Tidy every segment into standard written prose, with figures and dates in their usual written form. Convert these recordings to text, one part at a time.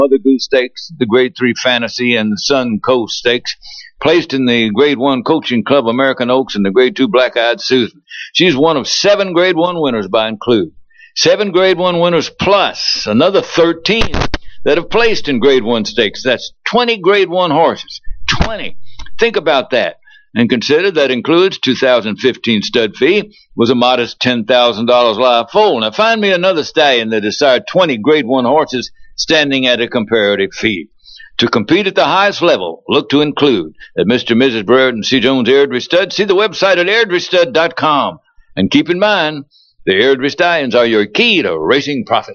Mother Goose Stakes, the Grade 3 Fantasy, and the Sun Coast Stakes, placed in the Grade 1 Coaching Club American Oaks and the Grade 2 Black-Eyed Susan. She's one of 7 Grade 1 winners by include. 7 Grade 1 winners plus another 13 that have placed in Grade 1 stakes. That's 20 Grade 1 horses. 20. Think about that. And consider that includes 2015 stud fee was a modest $10,000 live foal. Now find me another stallion that desired 20 Grade 1 horses standing at a comparative fee. To compete at the highest level, look to include at Mr. and Mrs. Brereton C. Jones Airdrie Stud. See the website at airdriestud.com. And keep in mind, the Airdrie Stallions are your key to racing profit.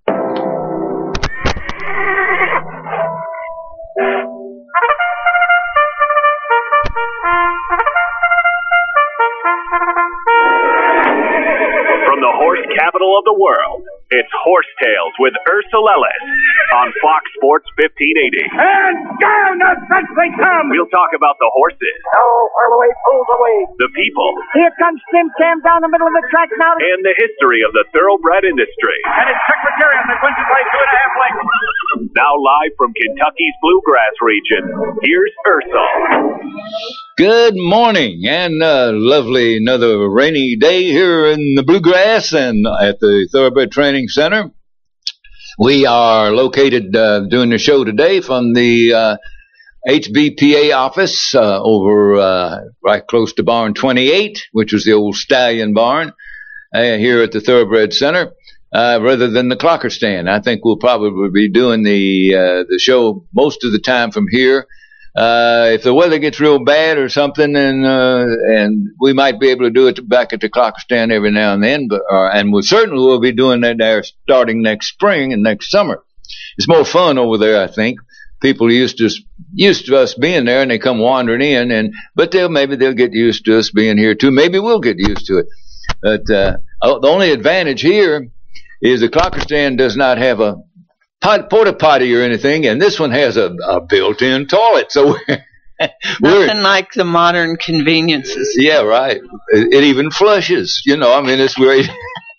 From the horse capital of the world, it's Horse Tales with Ursel Ellis on Fox Sports 1580. And down the fence they come! We'll talk about the horses. Oh, whirl away, pulls away. The people. Here comes Tim Cam down the middle of the track now. And the history of the thoroughbred industry. And it's Secretariat that wins it by 2.5 lengths. Now live from Kentucky's Bluegrass region, here's Ursel. Good morning, and lovely another rainy day here in the Bluegrass and at the Thoroughbred Training Center. We are located doing the show today from the HBPA office over right close to Barn 28, which was the old Stallion Barn here at the Thoroughbred Center, rather than the Clocker Stand. I think we'll probably be doing the show most of the time from here. If the weather gets real bad or something, and we might be able to do it back at the Clocker Stand every now and then, and we certainly will be doing that there starting next spring and next summer. It's more fun over there, I think. People used to us being there, and they come wandering in, but maybe they'll get used to us being here too. Maybe we'll get used to it. But the only advantage here is the Clocker Stand does not have a porta potty or anything, and this one has a built-in toilet, so nothing like the modern conveniences. Yeah, right. It even flushes. I mean, it's great.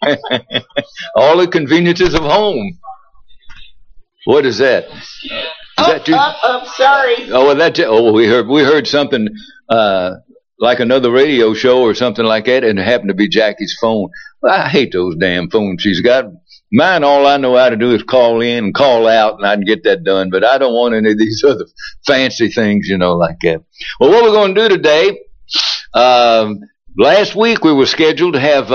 All the conveniences of home. What is that? Sorry. Oh, well, we heard something like another radio show or something like that, and it happened to be Jackie's phone. Well, I hate those damn phones she's got. Mine, all I know how to do is call in and call out, and I can get that done. But I don't want any of these other fancy things, like that. Well, what we're going to do today, last week we were scheduled to have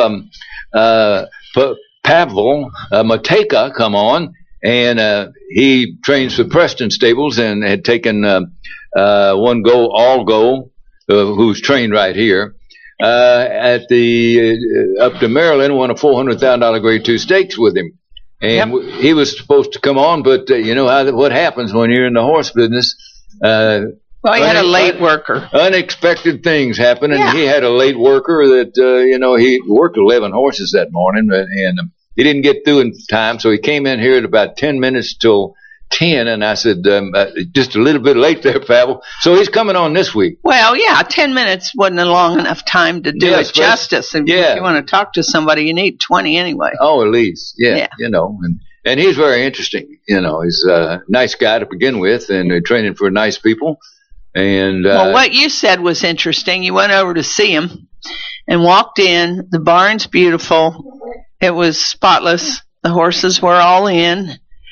Pavel Mateka come on, and he trains for Preston Stables and had taken one go, all go, who's trained right here. At the up to Maryland, won a $400,000 Grade 2 stakes with him, and he was supposed to come on, but what happens when you're in the horse business? Well, he had a late worker. Unexpected things happen, and he had a late worker that he worked 11 horses that morning, and he didn't get through in time, so he came in here at about 10 minutes till 10, and I said, just a little bit late there, Pavel. So he's coming on this week. Well, 10 minutes wasn't a long enough time to do it justice. And if you want to talk to somebody, you need 20 anyway. Oh, at least. Yeah. And he's very interesting. He's a nice guy to begin with, and training for nice people. And well, what you said was interesting. You went over to see him and walked in. The barn's beautiful. It was spotless. The horses were all in.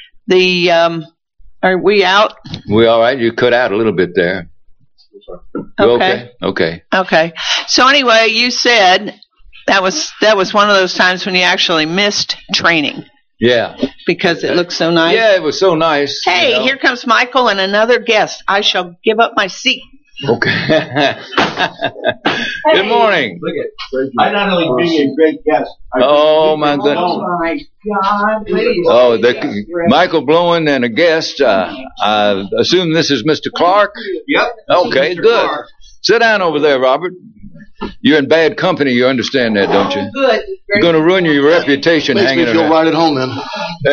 Are we out? We all right? You cut out a little bit there. Okay. So anyway, you said that was one of those times when you actually missed training. Yeah. Because it looked so nice. Yeah, it was so nice. Hey, here comes Michael and another guest. I shall give up my seat. Okay. Good morning. Look at I not only bring a great guest. Oh my goodness. Oh my God. Please. Oh, Michael Blowen and a guest. I assume this is Mr. Clark? Yep. Okay, good. Clark. Sit down over there, Robert. You're in bad company. You understand that, don't you? Good. You're going to ruin your reputation hanging around. You'll ride at home then.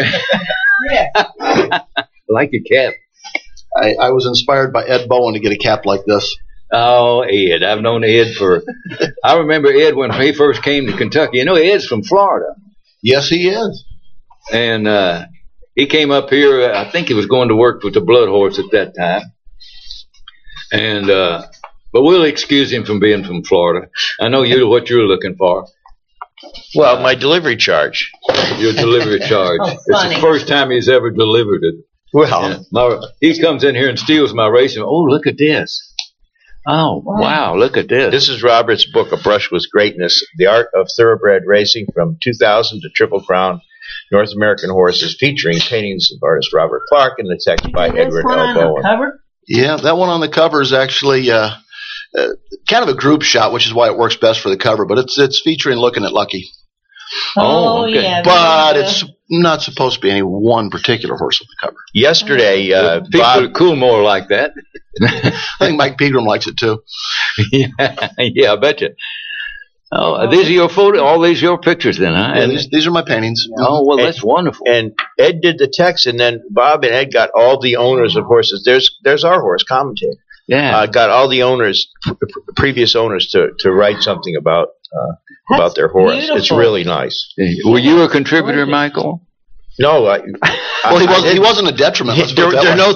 I like your cap. I was inspired by Ed Bowen to get a cap like this. Oh, Ed. I've known Ed I remember Ed when he first came to Kentucky. Ed's from Florida. Yes, he is. And he came up here. I think he was going to work with the Blood Horse at that time. And but we'll excuse him from being from Florida. I know what you're looking for. Well, my delivery charge. Your delivery charge. It's the first time he's ever delivered it. Well, he comes in here and steals my racing. Oh, look at this. Oh, wow, look at this. This is Robert's book, A Brush with Greatness, The Art of Thoroughbred Racing from 2000 to Triple Crown North American Horses, featuring paintings of artist Robert Clark and the text by Edward L. Bowen. Cover? Yeah, that one on the cover is actually kind of a group shot, which is why it works best for the cover, but it's featuring looking at Lucky. Oh, okay. Yeah. But it's not supposed to be any one particular horse on the cover. Yesterday, people are cool more like that. I think Mike Pegram likes it too. Yeah, I bet you. Oh, these are your photos. All these are your pictures, then, huh? Yeah, these are my paintings. Oh, well, that's wonderful. And Ed did the text, and then Bob and Ed got all the owners of horses. There's our horse, Commentator. Yeah, got all the owners, previous owners, to write something about their horse. Beautiful. It's really nice. Were you a contributor, Michael? No, he wasn't a detriment. There are no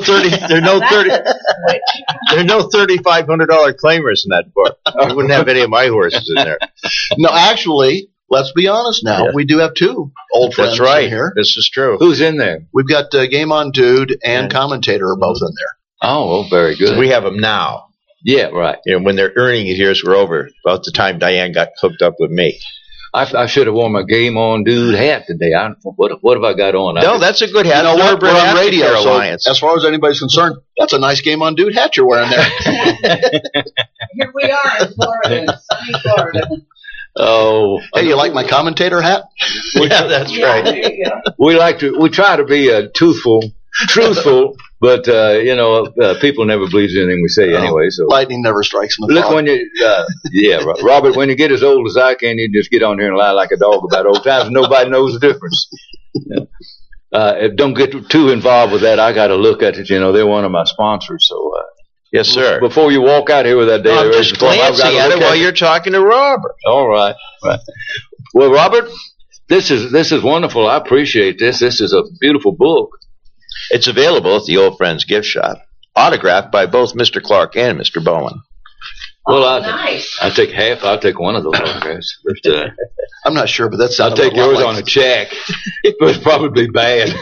$3,500 claimers in that book. I wouldn't have any of my horses in there. No, actually, let's be honest now. Yeah. We do have two old friends. That's right. In here. This is true. Who's in there? We've got Game On Dude and Commentator are both in there. Oh, very good. We have them now. Yeah, right. When their earning years were over, about the time Diane got hooked up with me. I should have worn my Game On Dude hat today. What have I got on? No, that's a good hat. You know what? We're on radio, so as far as anybody's concerned, that's a nice Game On Dude hat you're wearing there. Here we are in Florida, sunny Florida. Oh, hey, you like my Commentator hat? Yeah, that's right. We try to be truthful, but people never believe anything we say anyway. So lightning never strikes in the fog. When you, Robert, when you get as old as I can, you just get on here and lie like a dog about old times. Nobody knows the difference. Don't get too involved with that. I got to look at it. They're one of my sponsors. So yes, sir. Before you walk out here with that daily racing form, I've got to look at it while you're talking to Robert. All right. Well, Robert, this is wonderful. I appreciate this. This is a beautiful book. It's available at the Old Friends Gift Shop, autographed by both Mr. Clark and Mr. Bowen. Well, nice. I take half. I'll take one of those autographs. But, I'm not sure, but that sounds. I'll take yours on a check. It was probably bad.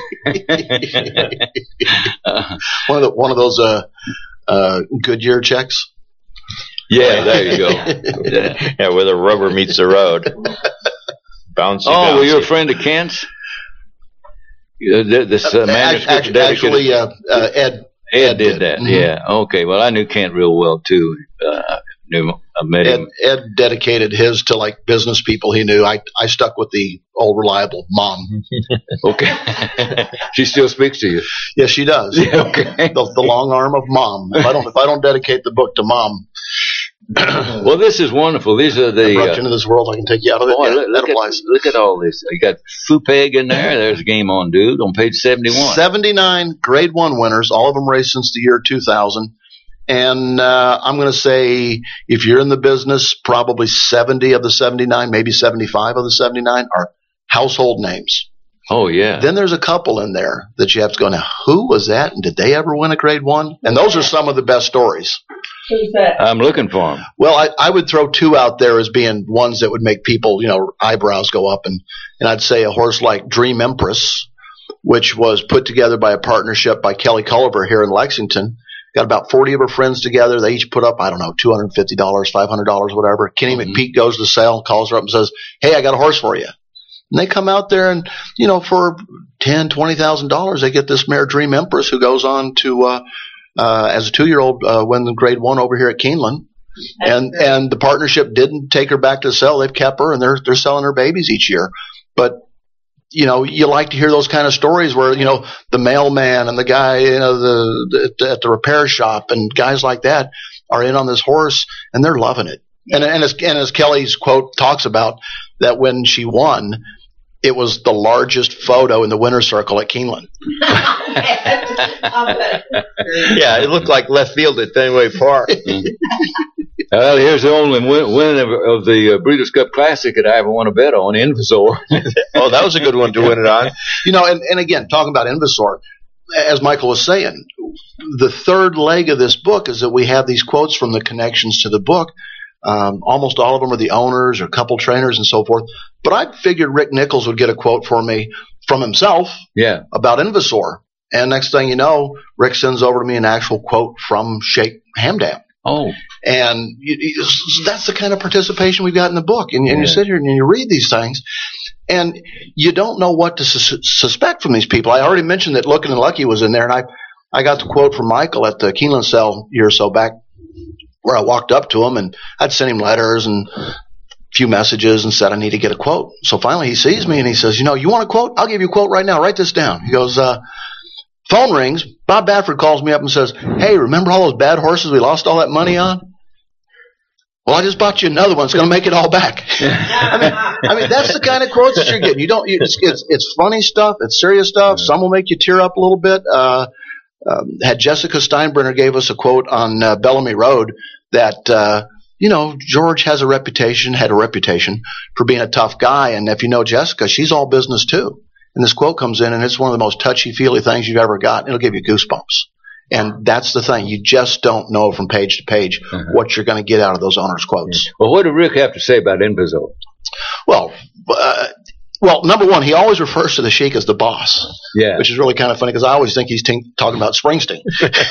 one of those Goodyear checks. Yeah, there you go. Yeah, where the rubber meets the road. Bouncy. Were you a friend of Kent's? This manuscript actually, Ed did that. Mm-hmm. Yeah. Okay. Well, I knew Kent real well too. I met him. Ed dedicated his to like business people he knew. I stuck with the old reliable Mom. Okay. She still speaks to you. Yes, she does. Yeah, okay. The long arm of Mom. If I don't dedicate the book to Mom. Well, this is wonderful. These are the. I brought you into this world. I can take you out of it. Look at all this. You got Fupeg in there. There's Game On Dude on page 71. 79 Grade 1 winners. All of them raced since the year 2000. And I'm going to say if you're in the business, probably 70 of the 79, maybe 75 of the 79 are household names. Oh, yeah. Then there's a couple in there that you have to go, now, who was that? And did they ever win a Grade 1? And those are some of the best stories. Who's that? I'm looking for them. Well, I would throw two out there as being ones that would make people, eyebrows go up. And I'd say a horse like Dream Empress, which was put together by a partnership by Kelly Culliver here in Lexington. Got about 40 of her friends together. They each put up, I don't know, $250, $500, whatever. Kenny McPeak goes to sell, calls her up and says, hey, I got a horse for you. And they come out there and, for $10,000, $20,000, they get this mare Dream Empress who goes on to, as a 2-year-old, win the Grade 1 over here at Keeneland. And the partnership didn't take her back to sell. They've kept her and they're selling her babies each year. But, you like to hear those kind of stories where, the mailman and the guy, at the repair shop and guys like that are in on this horse and they're loving it. And as Kelly's quote talks about, that when she won, it was the largest photo in the winner's circle at Keeneland. Yeah, it looked like left field at Fenway Park. Well, here's the only win of the Breeders' Cup Classic that I ever won a bet on, Invasor. Oh, that was a good one to win it on. And again, talking about Invasor, as Michael was saying, the third leg of this book is that we have these quotes from the connections to the book. Almost all of them are the owners or couple trainers and so forth. But I figured Rick Nichols would get a quote for me from himself about Invasor. And next thing you know, Rick sends over to me an actual quote from Sheikh Hamdan. Oh. And that's the kind of participation we've got in the book. And you sit here and you read these things, and you don't know what to suspect from these people. I already mentioned that Lookin' and Lucky was in there, and I got the quote from Michael at the Keeneland Cell a year or so back, where I walked up to him, and I'd sent him letters and a few messages and said I need to get a quote. So finally he sees me and he says, you want a quote? I'll give you a quote right now. Write this down. He goes, phone rings. Bob Baffert calls me up and says, hey, remember all those bad horses we lost all that money on? Well, I just bought you another one. It's going to make it all back. I mean, that's the kind of quotes that you're getting. It's funny stuff. It's serious stuff. Some will make you tear up a little bit. Had Jessica Steinbrenner gave us a quote on Bellamy Road that, George had a reputation for being a tough guy. And if you know Jessica, she's all business too. And this quote comes in, and it's one of the most touchy-feely things you've ever got. It'll give you goosebumps. And that's the thing. You just don't know from page to page what you're going to get out of those owners' quotes. Well, what did Rick have to say about Invasor? Well, number one, he always refers to the Sheik as the boss, which is really kind of funny because I always think he's talking about Springsteen.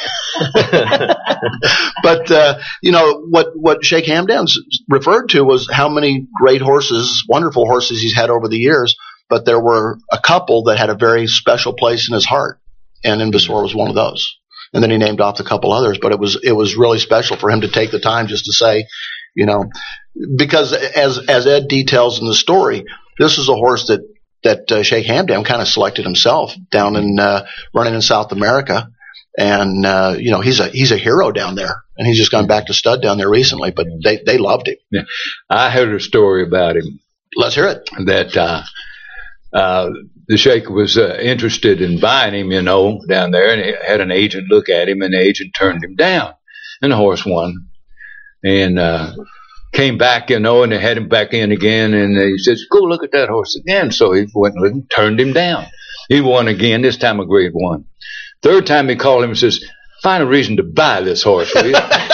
But, what Sheikh Hamdan referred to was how many great horses, wonderful horses he's had over the years, but there were a couple that had a very special place in his heart, and Invasor was one of those. And then he named off a couple others, but it was really special for him to take the time just to say, because as Ed details in the story, this is a horse that Sheikh Hamdan kind of selected himself down in running in South America, and he's a hero down there, and he's just gone back to stud down there recently, but they loved him. Yeah. I heard a story about him. Let's hear it. That the Sheikh was interested in buying him, down there, and he had an agent look at him, and the agent turned him down, and the horse won, and came back, and they had him back in again, and he says, go look at that horse again. So he went and turned him down. He won again, this time a grade 1. Third time he called him and says, find a reason to buy this horse, will you?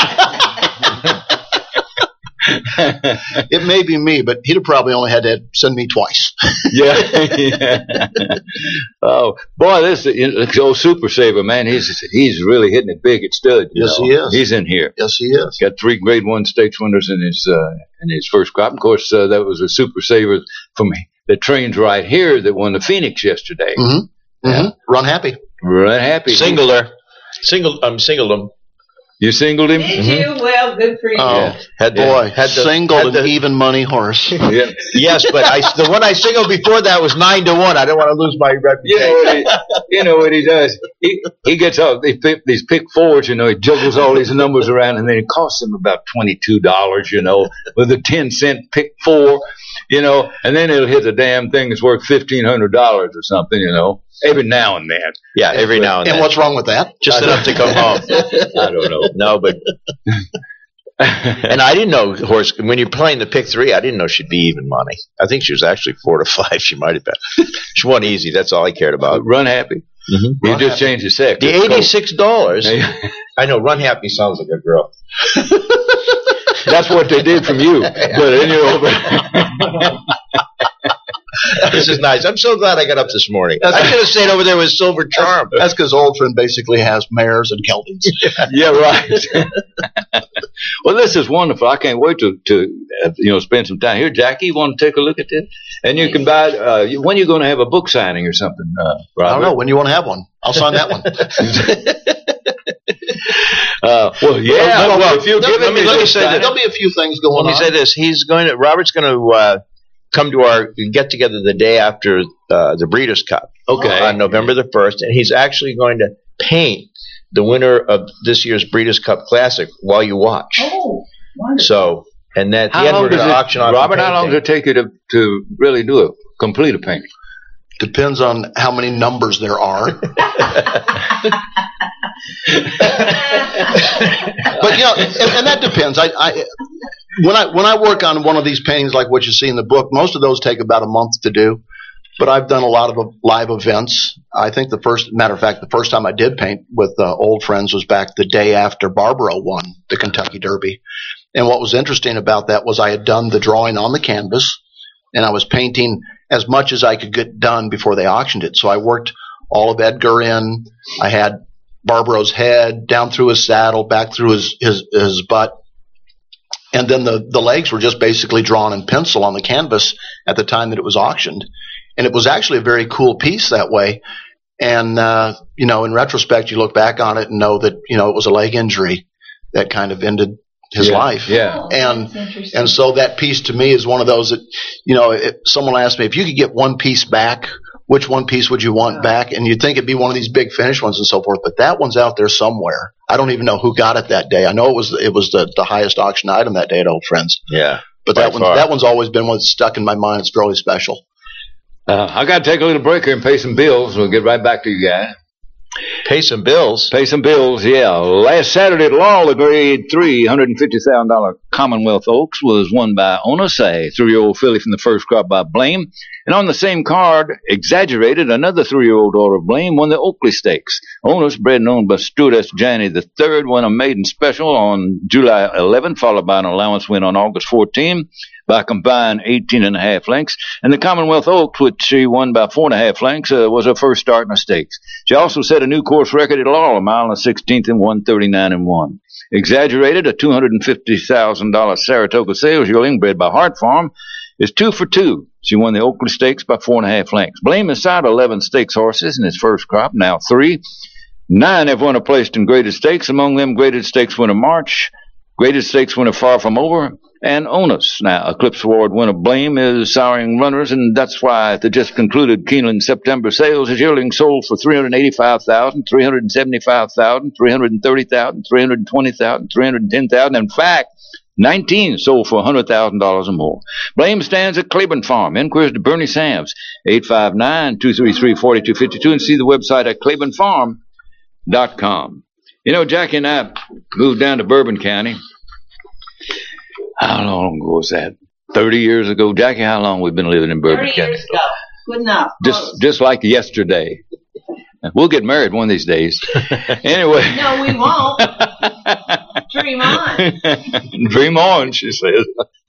It may be me, but he'd have probably only had to send me twice. Yeah. Oh, boy, this old Super Saver, man, he's really hitting it big at stud. Yes, he is. He's in here. Yes, he is. Got 3 grade 1 stakes winners in his first crop. Of course, that was a Super Saver from that trains right here that won the Phoenix yesterday. Mm-hmm. Mm-hmm. Run Happy. Singled him. You singled him? Did you? Well, good for you. Oh, singled an even money horse. Yeah. Yes, but the one I singled before that was 9-1. I don't want to lose my reputation. You know what he does? He gets off these pick 4s, he juggles all these numbers around, and then it costs him about $22, with a 10-cent pick 4, and then it'll hit the damn thing that's worth $1,500 or something, every now and then. Yeah, every now and then. And what's wrong with that? Just enough to come home. I don't know. No, but and I didn't know horse when you're playing the pick 3. I didn't know she'd be even money. I think she was actually 4 to 5. She might have been. She won easy. That's all I cared about. Run Happy. Mm-hmm. You just changed the sex. The $86. I know. Run Happy sounds like a girl. That's what they did from you. But then you're over. This is nice. I'm so glad I got up this morning. I should have stayed over there with Silver Charm. That's because Oldfriend basically has mares and geldings. Yeah, right. Well, this is wonderful. I can't wait to spend some time here. Jackie, you want to take a look at this? And you can buy. When are you going to have a book signing or something? Robert? I don't know. When you want to have one, I'll sign that one. Well, yeah. Well, if you give let me say that there'll be a few things going on. Let me say this. Robert's going to come to our get together the day after the Breeders' Cup. Okay. On November the 1st, and he's actually going to paint the winner of this year's Breeders' Cup Classic while you watch. Oh, wonderful. So, and then at the end we're going to auction off. Robert, how long does it take you to really complete a painting? Depends on how many numbers there are. But and that depends. When I work on one of these paintings like what you see in the book, most of those take about a month to do. But I've done a lot of live events. I think the first time I did paint with old friends was back the day after Barbaro won the Kentucky Derby. And what was interesting about that was I had done the drawing on the canvas, and I was painting as much as I could get done before they auctioned it. So I worked all of Edgar in. I had Barbaro's head down through his saddle, back through his butt. And then the legs were just basically drawn in pencil on the canvas at the time that it was auctioned. And it was actually a very cool piece that way. And, in retrospect, you look back on it and know that, it was a leg injury that kind of ended his life. Yeah. And so that piece to me is one of those that, if someone asked me if you could get one piece back, which one piece would you want back? And you'd think it'd be one of these big finished ones and so forth, but that one's out there somewhere. I don't even know who got it that day. I know it was the highest auction item that day at Old Friends. Yeah. But that one's always been one that's stuck in my mind. It's really special. I got to take a little break here and pay some bills. We'll get right back to you guys. Pay some bills. Yeah. Last Saturday at Laurel, the grade 3 $150,000 Commonwealth Oaks was won by Onus, a 3-year-old filly from the first crop by Blame. And on the same card, Exaggerated, another 3-year-old daughter of Blame, won the Oakley Stakes. Onus, bred and owned by Stuart S. Janney III, won a maiden special on July 11, followed by an allowance win on August 14 by a combined 18.5 lengths. And the Commonwealth Oaks, which she won by 4.5 lengths, was her first start in the stakes. She also set a new course record at Laurel, a mile and a 16th and 1:39.1. Exaggerated, a $250,000 Saratoga sales yearling bred by Hart Farm, is 2 for 2. She won the Oakley Stakes by 4.5 lengths. Blame has sired 11 stakes horses in his first crop, now 3. 9 have won a place in graded stakes, among them graded stakes winner March, graded stakes winner Far From Over, and Onus. Now, Eclipse Award winner Blame is siring runners, and that's why at the just concluded Keeneland September sales, his yearling sold for $385,000, $375,000, $330,000, $320,000, $310,000. In fact, 19 sold for $100,000 or more. Blame stands at Claiborne Farm. Inquiries to Bernie Sams, 859-233-4252, and see the website at claibornefarm.com. Jackie and I moved down to Bourbon County. How long ago was that? 30 years ago. Jackie, how long we've been living in Bourbon County? 30 years ago. Good enough. Just like yesterday. We'll get married one of these days. Anyway. No, we won't. Dream on. Dream on, she says.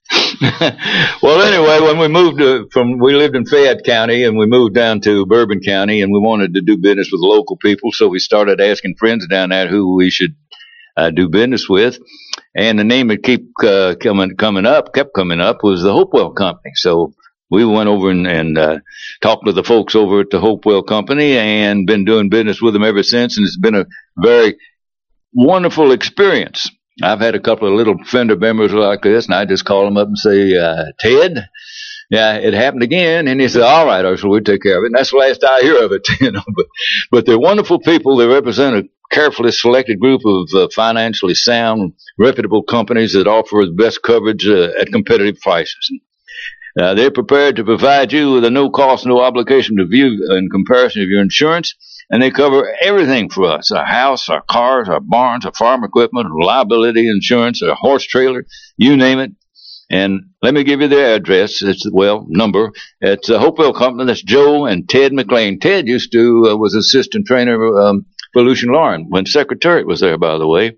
Well, anyway, when we moved we lived in Fayette County and we moved down to Bourbon County, and we wanted to do business with local people, so we started asking friends down there who we should do business with. And the name that kept coming up was the Hopewell Company. So we went over and talked with the folks over at the Hopewell Company and been doing business with them ever since. And it's been a very wonderful experience. I've had a couple of little fender benders like this, and I just call them up and say, Ted, yeah, it happened again. And he said, all right, Ursula, we'll take care of it. And that's the last I hear of it, But they're wonderful people. They represent a carefully selected group of financially sound, reputable companies that offer the best coverage at competitive prices. They're prepared to provide you with a no-cost, no-obligation review in comparison of your insurance, and they cover everything for us: our house, our cars, our barns, our farm equipment, liability insurance, our horse trailer, you name it. And let me give you their address. Number. It's a Hopewell Company. That's Joe and Ted McLean. Ted was assistant trainer for Lucian Lauren when Secretariat was there, by the way.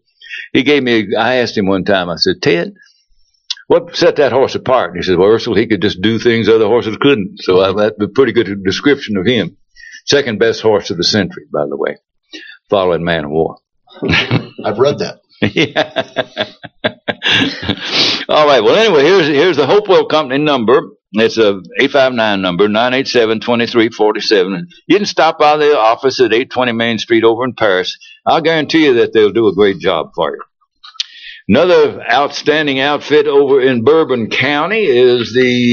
I asked him one time, I said, Ted, what set that horse apart? And he said, well, Ursula, he could just do things other horses couldn't. So that's a pretty good description of him. Second best horse of the century, by the way, following Man of War. I've read that. Yeah. All right. Well, anyway, here's the Hopewell Company number. It's a 859 number, 987-2347. You can stop by the office at 820 Main Street over in Paris. I'll guarantee you that they'll do a great job for you. Another outstanding outfit over in Bourbon County is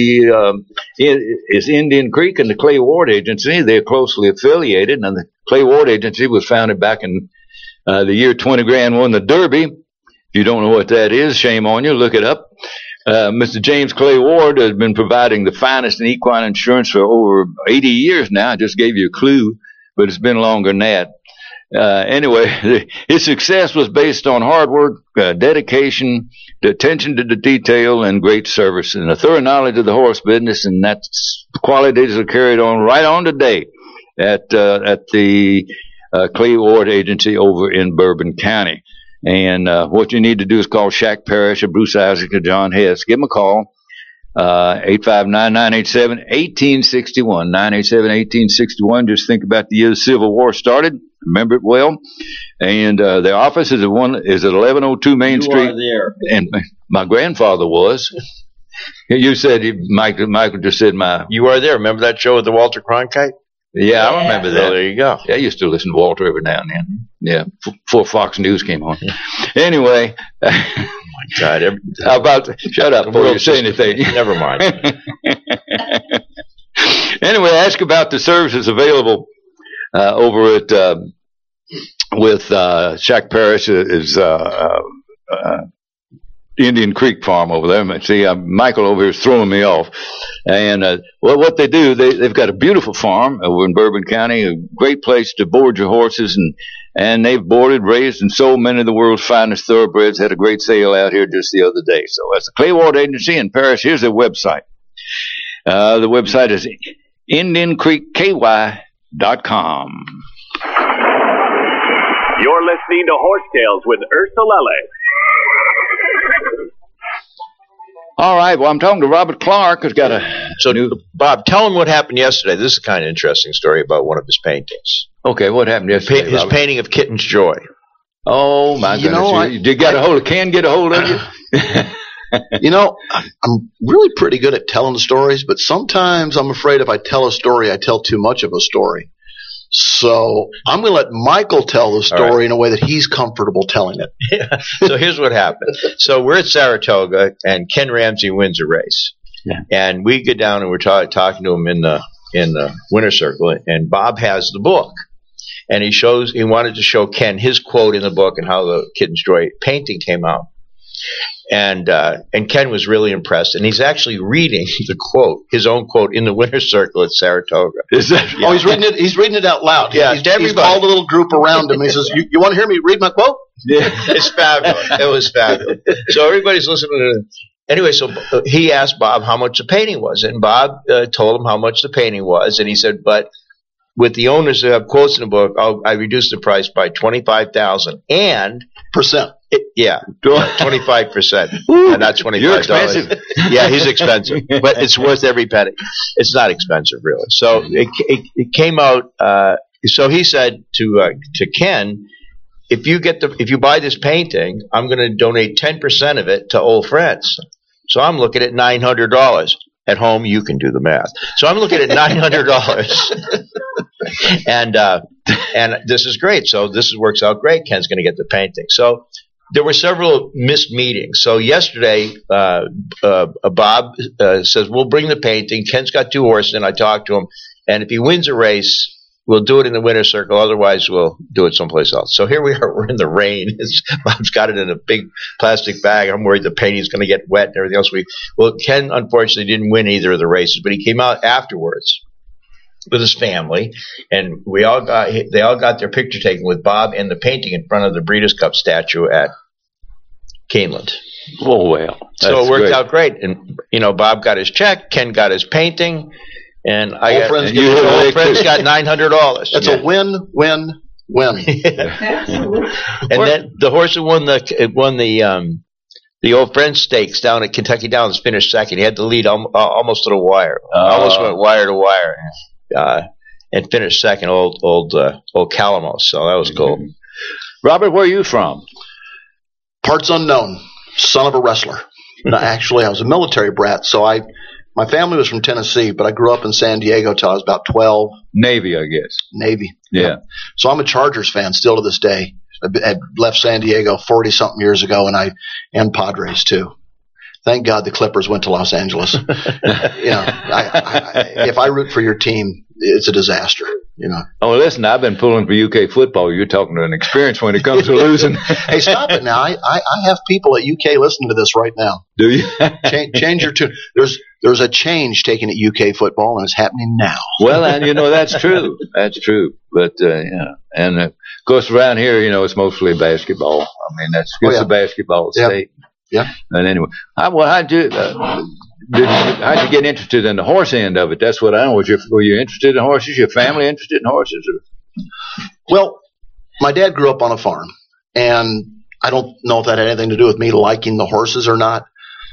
Indian Creek and the Clay Ward Agency. They're closely affiliated, and the Clay Ward Agency was founded back in the year 20 Grand won the Derby. If you don't know what that is, shame on you. Look it up. Mr. James Clay Ward has been providing the finest in equine insurance for over 80 years now. I just gave you a clue, but it's been longer than that. Anyway, his success was based on hard work, dedication, attention to the detail, and great service, and a thorough knowledge of the horse business, and that's qualities are carried on right on today at the Clay Ward Agency over in Bourbon County. And what you need to do is call Shaq Parrish or Bruce Isaac or John Hess. Give them a call. 859-987-1861. 987-1861. Just think about the year the Civil War started. Remember it well. And their office is at 1102 Main Street. You are there. And my grandfather was. You said Michael just said You are there. Remember that show with the Walter Cronkite? Yeah, I remember that. Well, there you go. Yeah, I used to listen to Walter every now and then. Yeah, before Fox News came on. Anyway. God, How about shut up before you say anything. Never mind. Anyway, ask about the services available over at with Shaq Parrish is Indian Creek Farm over there. See, Michael over here is throwing me off. And what they do, they've got a beautiful farm over in Bourbon County, a great place to board your horses, and they've boarded, raised, and sold many of the world's finest thoroughbreds. Had a great sale out here just the other day. So that's the Clay Ward Agency in Parrish. Here's their website. The website is IndianCreekKY.com. You're listening to Horse Tales with Ursula Ellis. All right. Well, I'm talking to Robert Clark, who's got Bob, tell him what happened yesterday. This is a kind of interesting story about one of his paintings. Okay, what happened yesterday, His painting of Kitten's Joy. Oh, my goodness. You got a hold of Ken, get a hold of you? I'm really pretty good at telling the stories, but sometimes I'm afraid if I tell a story, I tell too much of a story. So I'm going to let Michael tell the story in a way that he's comfortable telling it. Yeah. So here's what happened. So we're at Saratoga, and Ken Ramsey wins a race. Yeah. And we get down, and we're talking to him in the winter circle, and Bob has the book. And he wanted to show Ken his quote in the book and how the Kitten's Joy painting came out. And Ken was really impressed, and he's actually reading the quote, his own quote, in the winner's circle at Saratoga. Is that? Yeah. Oh, he's reading it. He's reading it out loud. Yeah, he's called a little group around him. He says, "You want to hear me read my quote?" Yeah, it's fabulous. It was fabulous. So everybody's listening to it. Anyway, so he asked Bob how much the painting was, and Bob told him how much the painting was, and he said, "But with the owners that have quotes in the book, I reduced the price by 25,000 and percent." 25%, and not $25. You're expensive. Yeah, he's expensive, but it's worth every penny. It's not expensive, really. So it came out. So he said to Ken, if you buy this painting, I'm going to donate 10% of it to old friends. So I'm looking at $900. At home, you can do the math. So I'm looking at $900, and this is great. So this works out great. Ken's going to get the painting. So there were several missed meetings. So yesterday, Bob says, we'll bring the painting. Ken's got 2 horses, and I talked to him. And if he wins a race, we'll do it in the winner's circle. Otherwise, we'll do it someplace else. So here we are. We're in the rain. Bob's got it in a big plastic bag. I'm worried the painting's going to get wet and everything else. Ken, unfortunately, didn't win either of the races, but he came out afterwards with his family, and they all got their picture taken with Bob and the painting in front of the Breeders' Cup statue at Keeneland. Oh, well. So it worked out great. And, Bob got his check, Ken got his painting, and old friends got $900. That's a win-win-win. And then the horse who won the Old Friends Stakes down at Kentucky Downs finished second. He had the lead almost to the wire. Almost went wire to wire. And finished second, old Calamos. So that was cool. Robert, where are you from? Parts unknown. Son of a wrestler. No, actually, I was a military brat, so my family was from Tennessee, but I grew up in San Diego till I was about 12. Navy, I guess. Navy. Yeah. So I'm a Chargers fan still to this day. I had left San Diego 40-something years ago, and Padres too. Thank God the Clippers went to Los Angeles. If I root for your team, it's a disaster. Oh, listen, I've been pulling for UK football. You're talking to an experience when it comes to losing. Hey, stop it now. I have people at UK listening to this right now. Do you? Change your tune. There's a change taking at UK football, and it's happening now. Well, and that's true. That's true. But, and of course around here, it's mostly basketball. I mean, it's a basketball state. Yeah. And anyway, how'd you get interested in the horse end of it? That's what I know. Were you interested in horses? Your family interested in horses? Or? Well, my dad grew up on a farm, and I don't know if that had anything to do with me liking the horses or not.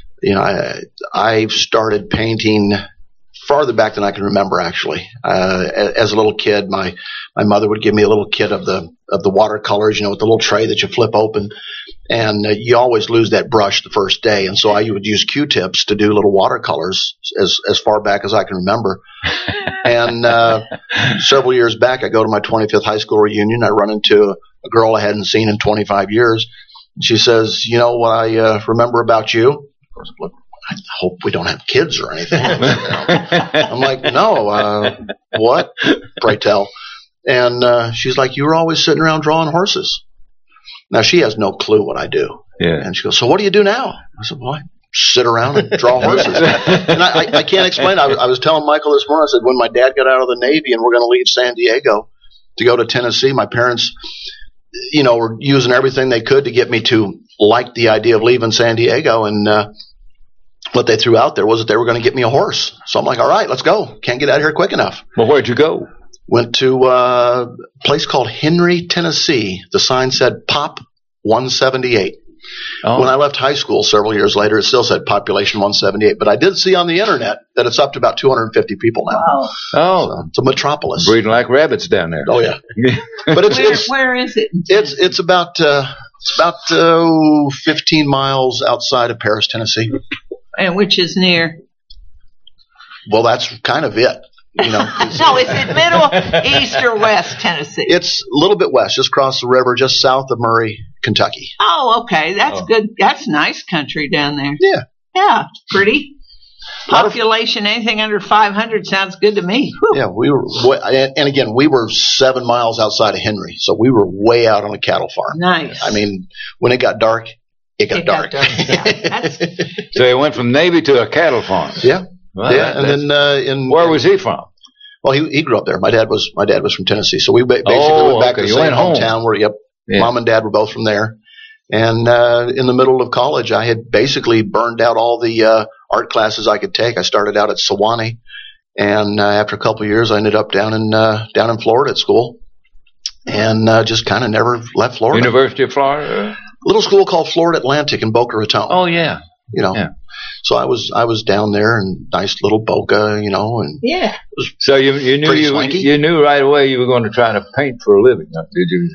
I started painting farther back than I can remember, actually. As a little kid, my mother would give me a little kit of the watercolors, with the little tray that you flip open. And you always lose that brush the first day. And so I would use Q-tips to do little watercolors as far back as I can remember. And several years back, I go to my 25th high school reunion. I run into a girl I hadn't seen in 25 years. She says, "You know what I remember about you?" Of course, look, I hope we don't have kids or anything. I'm like, "No, what? Pray tell." And she's like, "You were always sitting around drawing horses." Now, she has no clue what I do. Yeah. And she goes, "So what do you do now?" I said, "Well, I sit around and draw horses." And I can't explain. I was telling Michael this morning, I said, when my dad got out of the Navy and we're going to leave San Diego to go to Tennessee, my parents, were using everything they could to get me to like the idea of leaving San Diego. And what they threw out there was that they were going to get me a horse. So I'm like, all right, let's go. Can't get out of here quick enough. Well, where'd you go? Went to a place called Henry, Tennessee. The sign said Pop 178. Oh. When I left high school several years later, it still said population 178. But I did see on the internet that it's up to about 250 people now. Wow. Oh. So it's a metropolis. Breeding like rabbits down there. Oh, yeah. But where is it? It's about 15 miles outside of Paris, Tennessee. And which is near? Well, that's kind of it. No, is it middle, east, or west Tennessee? It's a little bit west, just across the river, just south of Murray, Kentucky. Oh, okay. That's good. That's nice country down there. Yeah. Yeah, pretty. Population, anything under 500 sounds good to me. Whew. Yeah, we were, and again, we were 7 miles outside of Henry, so we were way out on a cattle farm. Nice. I mean, when it got dark, it got dark. Yeah, so he went from Navy to a cattle farm. Yeah. Well, yeah, and then where was he from? Well, he grew up there. My dad was from Tennessee, so we basically went back to the same hometown where Mom and Dad were both from there. And in the middle of college, I had basically burned out all the art classes I could take. I started out at Sewanee, and after a couple of years, I ended up down in Florida at school, and just kind of never left Florida. University of Florida. A little school called Florida Atlantic in Boca Raton. Oh yeah. Yeah. So I was down there in nice little Boca, and yeah. So you knew right away you were going to try to paint for a living, did you?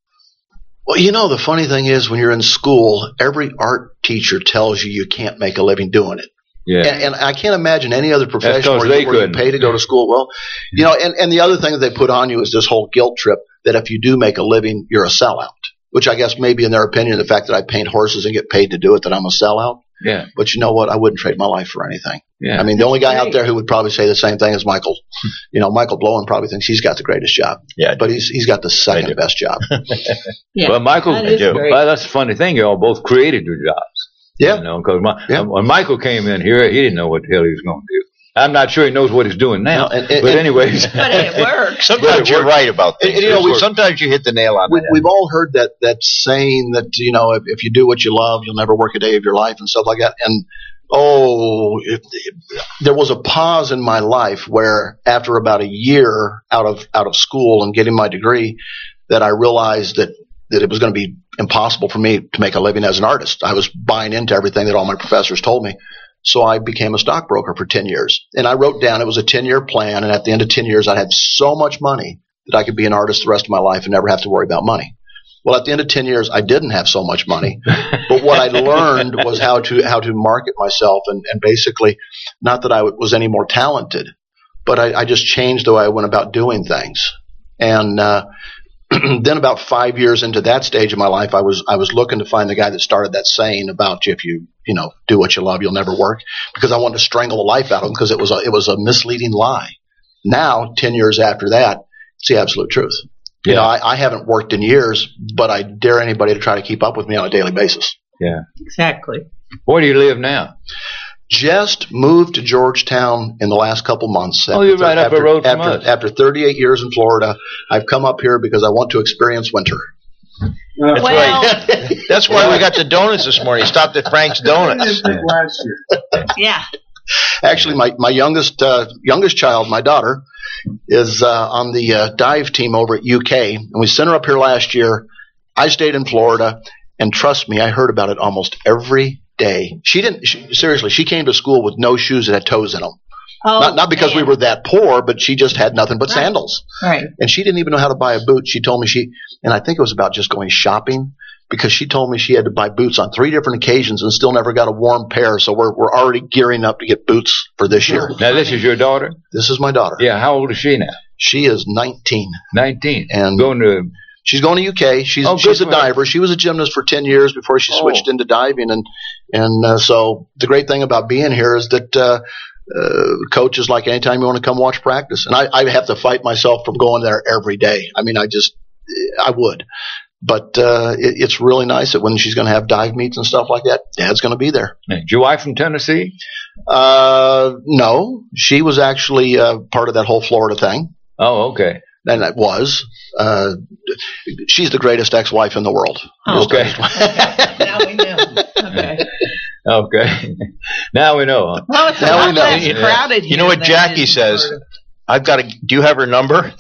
Well, the funny thing is when you're in school, every art teacher tells you can't make a living doing it. Yeah. And I can't imagine any other profession where you pay to go to school. Well, and the other thing that they put on you is this whole guilt trip that if you do make a living, you're a sellout, which I guess maybe in their opinion, the fact that I paint horses and get paid to do it, that I'm a sellout. Yeah. But you know what? I wouldn't trade my life for anything. Yeah. I mean, the only guy out there who would probably say the same thing is Michael. Michael Blowen probably thinks he's got the greatest job. Yeah. But he's got the second best job. Yeah. Well, Michael, that's the funny thing. You all both created your jobs. Yeah. Because when Michael came in here, he didn't know what the hell he was going to do. I'm not sure he knows what he's doing now. But anyways. But it works. Sometimes you're right about things. Sometimes you hit the nail on the head. We've all heard that saying that, if you do what you love, you'll never work a day of your life and stuff like that. And, there was a pause in my life where after about a year out of school and getting my degree that I realized that it was going to be impossible for me to make a living as an artist. I was buying into everything that all my professors told me. So I became a stockbroker for 10 years. And I wrote down it was a 10-year plan. And at the end of 10 years, I had so much money that I could be an artist the rest of my life and never have to worry about money. Well, at the end of 10 years, I didn't have so much money. But what I learned was how to market myself. And basically, not that I was any more talented, but I just changed the way I went about doing things. And then about 5 years into that stage of my life, I was looking to find the guy that started that saying about if you do what you love, you'll never work, because I wanted to strangle the life out of him because it was a misleading lie. Now, 10 years after that, it's the absolute truth. Yeah. You know, I haven't worked in years, but I dare anybody to try to keep up with me on a daily basis. Yeah. Exactly. Where do you live now? Just moved to Georgetown in the last couple months. Oh, you're right up the road from us. After 38 years in Florida, I've come up here because I want to experience winter. That's right. That's why we got the donuts this morning. Stopped at Frank's Donuts. Last year. Yeah. Actually, my youngest child, my daughter, is on the dive team over at UK, and we sent her up here last year. I stayed in Florida, and trust me, I heard about it almost every day. Seriously, she came to school with no shoes that had toes in them. Oh, Not because we were that poor, but she just had nothing but sandals. Right. And she didn't even know how to buy a boot. She told me and I think it was about just going shopping, because she told me she had to buy boots on 3 different occasions and still never got a warm pair. So we're already gearing up to get boots for this year. Now, this is your daughter? This is my daughter. Yeah. How old is she now? She is 19. 19. And she's going to UK. She's a diver. She was a gymnast for 10 years before she switched into diving. And so the great thing about being here is that coach is like, anytime you want to come watch practice. And I have to fight myself from going there every day. I mean, I would. But it's really nice that when she's going to have dive meets and stuff like that, Dad's going to be there. Is your wife from Tennessee? No. She was actually part of that whole Florida thing. Oh, okay. And it was. She's the greatest ex-wife in the world. Oh, okay. Now we know. Okay. Okay. Now we know. Huh? Well, it's a Now lot we know. less crowded here. You know what than Jackie it is in says? Florida. Do you have her number?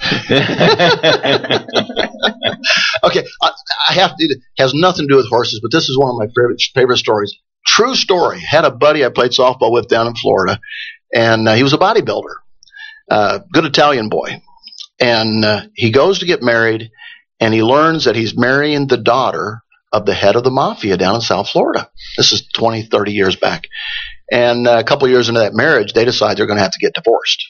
Okay, I have to. It has nothing to do with horses, but this is one of my favorite stories. True story. Had a buddy I played softball with down in Florida, and he was a bodybuilder, good Italian boy. And he goes to get married, and he learns that he's marrying the daughter of the head of the mafia down in South Florida. This is 20, 30 years back. And a couple of years into that marriage, they decide they're going to have to get divorced.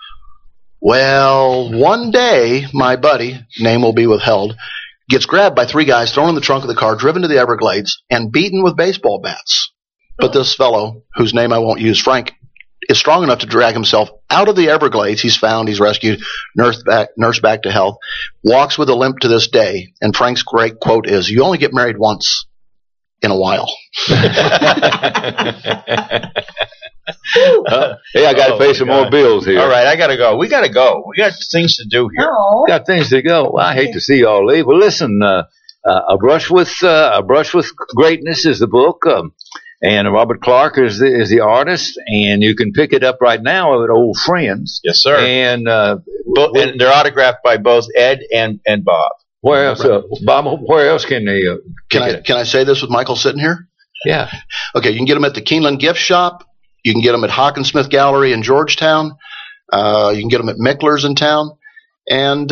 Well, one day, my buddy, name will be withheld, gets grabbed by 3 guys, thrown in the trunk of the car, driven to the Everglades, and beaten with baseball bats. But this fellow, whose name I won't use, Frank, is strong enough to drag himself out of the Everglades. He's found, he's rescued, nursed back to health, walks with a limp to this day. And Frank's great quote is, "You only get married once in a while." Hey, I got to pay some more bills here. All right, I got to go. We got to go. We got things to do here. Oh. Got things to go. Well, I hate to see y'all leave. Well, listen, A Brush with Greatness is the book, and Robert Clark is the artist, and you can pick it up right now at Old Friends. Yes, sir. And And they're autographed by both Ed and Bob. where else, Bob? Where else can they? Can I say this with Michael sitting here? Yeah. Okay, you can get them at the Keeneland Gift Shop. You can get them at Hawkinsmith Gallery in Georgetown. You can get them at Mickler's in town. And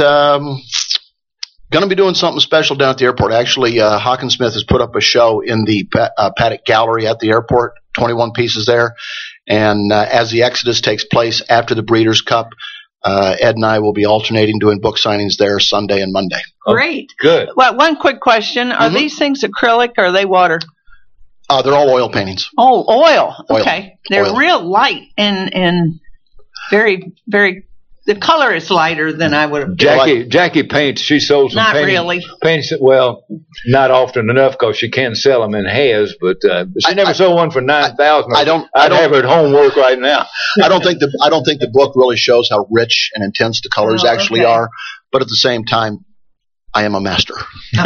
going to be doing something special down at the airport. Actually, Hawkinsmith has put up a show in the Paddock Gallery at the airport, 21 pieces there. And as the Exodus takes place after the Breeders' Cup, Ed and I will be alternating doing book signings there Sunday and Monday. Great. Good. Well, one quick question. Are these things acrylic or are they water? They're all oil paintings. Oh, oil. Oil. Okay. They're Oil. real light and very, very, the color is lighter than I would have Jackie paints. She sold some Not paintings. really. Paints, well, not often enough because she can sell them in halves. But she never sold one for $9,000. I'd have her at home work right now. I don't think the book really shows how rich and intense the colors actually are. But at the same time, I am a master. Hey,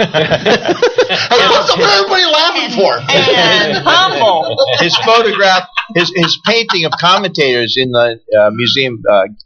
what's everybody laughing for? and humble. His photograph, his painting of commentators in the museum,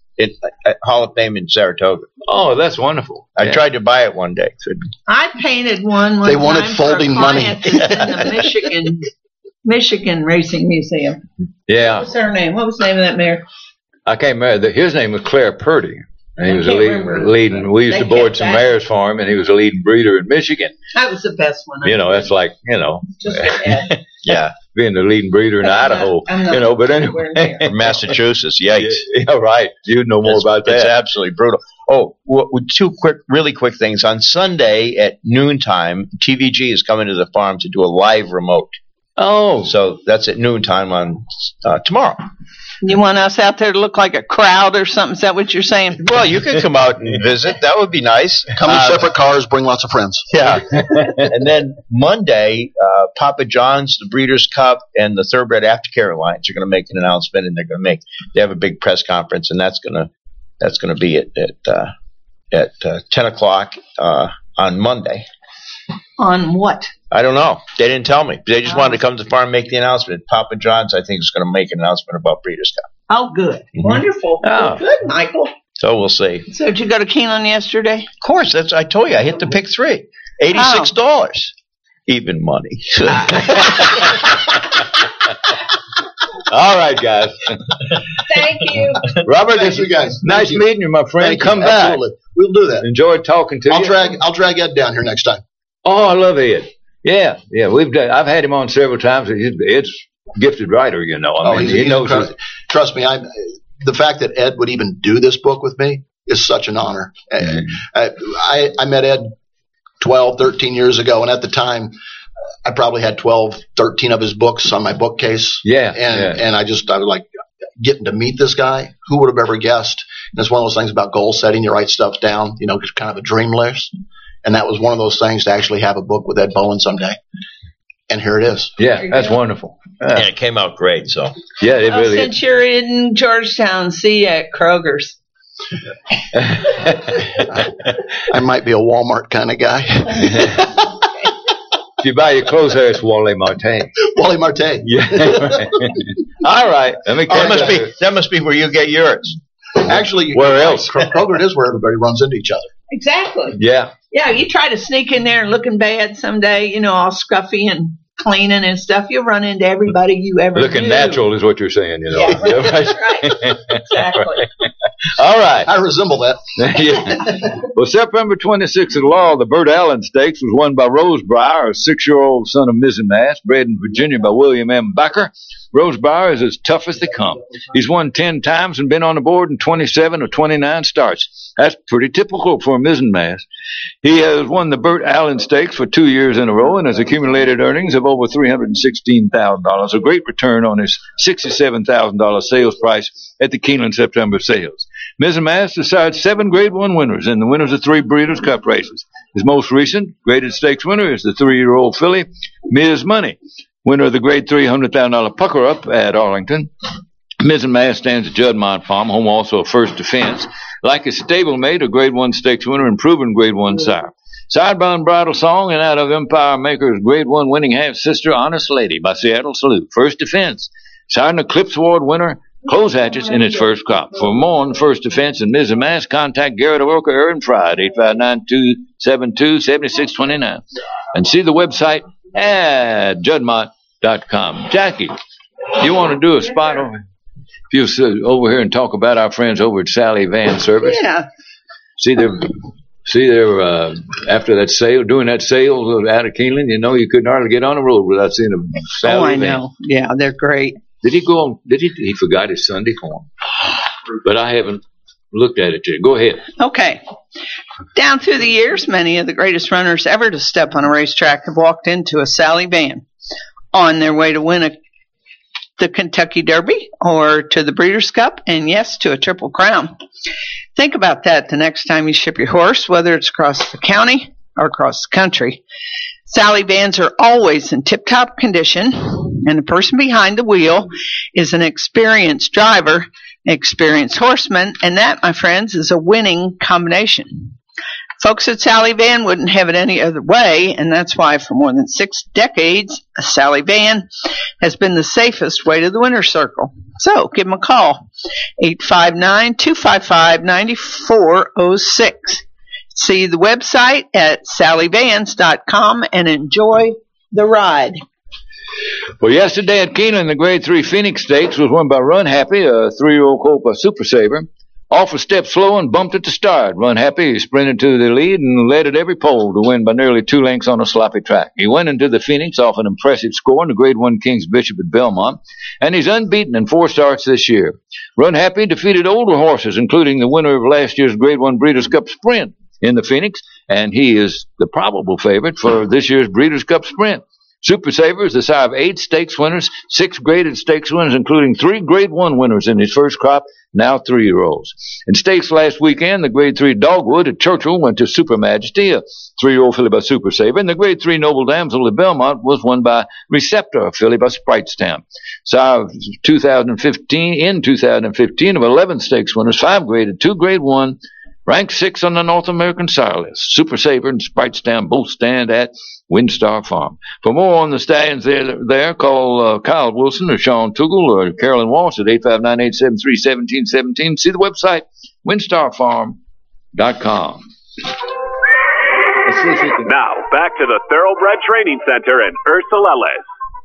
Hall of Fame in Saratoga. Oh, that's wonderful. I tried to buy it one day. I painted one They wanted time folding for a money. client that's in the Michigan Racing Museum. Yeah. What's her name? What was the name of that mare? I can't remember. His name was Claire Purdy. And he was a can't remember. leading. We used They to board kept some that. mares for him, and he was a leading breeder in Michigan. That was the best one. That's like, Just an ad. Yeah. Being the leading breeder in Idaho, but anyway. From Massachusetts, yikes. Yeah, right. You know more about that. It's absolutely brutal. Oh, two really quick things. On Sunday at noontime, TVG is coming to the farm to do a live remote. Oh. So that's at noontime on tomorrow. You want us out there to look like a crowd or something? Is that what you're saying? Well, you could come out and visit. That would be nice. Come in separate cars, bring lots of friends. Yeah. And then Monday, Papa John's, the Breeders' Cup, and the Thoroughbred Aftercare Alliance are going to make an announcement, and they have a big press conference, and that's going to be at 10 o'clock on Monday. On what? I don't know. They didn't tell me. They just wanted to come to the farm and make the announcement. Papa John's, I think, is going to make an announcement about Breeders' Cup. Oh, good. Mm-hmm. Wonderful. Oh. Well, good, Michael. So we'll see. So did you go to Keeneland yesterday? Of course. I told you. I hit the pick 3. $86. Even money. All right, guys. Thank you. Robert, Thank you, guys. Nice meeting you, my friend. Thank Come you. back. Absolutely. We'll do that. Enjoyed talking to you. I'll drag Ed down here next time. Oh, I love Ed. Yeah. I've had him on several times. Ed's a gifted writer, you know. I mean, he knows. Trust me, the fact that Ed would even do this book with me is such an honor. Mm-hmm. I met Ed 12, 13 years ago, and at the time, I probably had 12, 13 of his books on my bookcase. Yeah. And I was like, getting to meet this guy, who would have ever guessed? And it's one of those things about goal setting. You write stuff down, just kind of a dream list. And that was one of those things to actually have a book with Ed Bowen someday. And here it is. Yeah, that's wonderful. Yeah, it came out great. So yeah, it really. Since you're in Georgetown, see you at Kroger's. I might be a Walmart kind of guy. If you buy your clothes there, it's Wally Martin. Wally Martin. Yeah. All right. That must be where you get yours. Actually, where else? Kroger is where everybody runs into each other. Exactly. Yeah. Yeah, you try to sneak in there looking bad someday, all scruffy and cleaning and stuff. You'll run into everybody you ever looking knew. natural is what you're saying, Yeah, that's right. Exactly. All right. I resemble that. Yeah. Well, September 26th at Laurel, the Burt Allen Stakes was won by Rosebreyer, a 6-year-old son of Mrs. Mass, bred in Virginia by William M. Becker. Rosebreyer is as tough as they come. He's won 10 times and been on the board in 27 or 29 starts. That's pretty typical for Mrs. Mass. He has won the Burt Allen Stakes for 2 years in a row and has accumulated earnings of over $316,000, a great return on his $67,000 sales price at the Keeneland September sales. Mrs. Mass decides 7 Grade 1 winners and the winners of 3 Breeders' Cup races. His most recent graded stakes winner is the 3-year-old filly, Ms. Money, winner of the Grade 3 $100,000 Pucker Up at Arlington. Mrs. Mass stands at Juddmont Farm, home also of First Defense. Like his stablemate, a Grade 1 stakes winner and proven Grade 1 sire. Sidebound Bridal Song and out of Empire Maker's Grade 1 winning half-sister, Honest Lady by Seattle Salute. First Defense, Sidon Eclipse Award winner, Close Hatches in its first crop. For more on First Defense and Mrs. Mass, contact Garrett Orca, Aaron Fry at 859-272-7629. And see the website at Juddmont.com. Jackie, you want to do a spot over here and talk about our friends over at Sally Van Service? Yeah. See their after that sale, doing that sale out of Keeneland, you couldn't hardly get on the road without seeing a Sally Van. know. Yeah, they're great. Did he go on? He forgot his Sunday form, but I haven't looked at it yet. Go ahead. Okay. Down through the years, many of the greatest runners ever to step on a racetrack have walked into a Sally Van on their way to win the Kentucky Derby or to the Breeders' Cup, and yes, to a Triple Crown. Think about that the next time you ship your horse, whether it's across the county or across the country. Sally Vans are always in tip-top condition, and the person behind the wheel is an experienced driver, experienced horseman, and that, my friends, is a winning combination. Folks at Sally Van wouldn't have it any other way, and that's why for more than 6 decades, a Sally Van has been the safest way to the winner's circle. So give them a call, 859-255-9406. See the website at sallyvans.com and enjoy the ride. Well, yesterday at Keeneland, the Grade 3 Phoenix Stakes was won by Run Happy, a 3-year-old colt by Super Saver. Off a step slow and bumped at the start. Run Happy sprinted to the lead and led at every pole to win by nearly 2 lengths on a sloppy track. He went into the Phoenix off an impressive score in the Grade 1 King's Bishop at Belmont, and he's unbeaten in 4 starts this year. Run Happy defeated older horses, including the winner of last year's Grade 1 Breeders' Cup Sprint in the Phoenix, and he is the probable favorite for this year's Breeders' Cup Sprint. Super Saver is the sire of 8 stakes winners, 6 graded stakes winners, including 3 Grade 1 winners in his first crop, now 3-year-olds. In stakes last weekend, the Grade 3 Dogwood at Churchill went to Super Majesty, a 3-year-old filly by Super Saver, and the Grade 3 Noble Damsel at Belmont was won by Receptor, a filly by Sprite Stamp. Sire of 2015 of 11 stakes winners, 5 graded, 2 Grade 1, ranked 6th on the North American sire list. Super Saver and Sprite Stamp both stand at Windstar Farm. For more on the stallions there call Kyle Wilson or Sean Tuggle or Carolyn Walsh at 859-873-1717. See the website, windstarfarm.com. Now, back to the Thoroughbred Training Center and Ursula Ellis.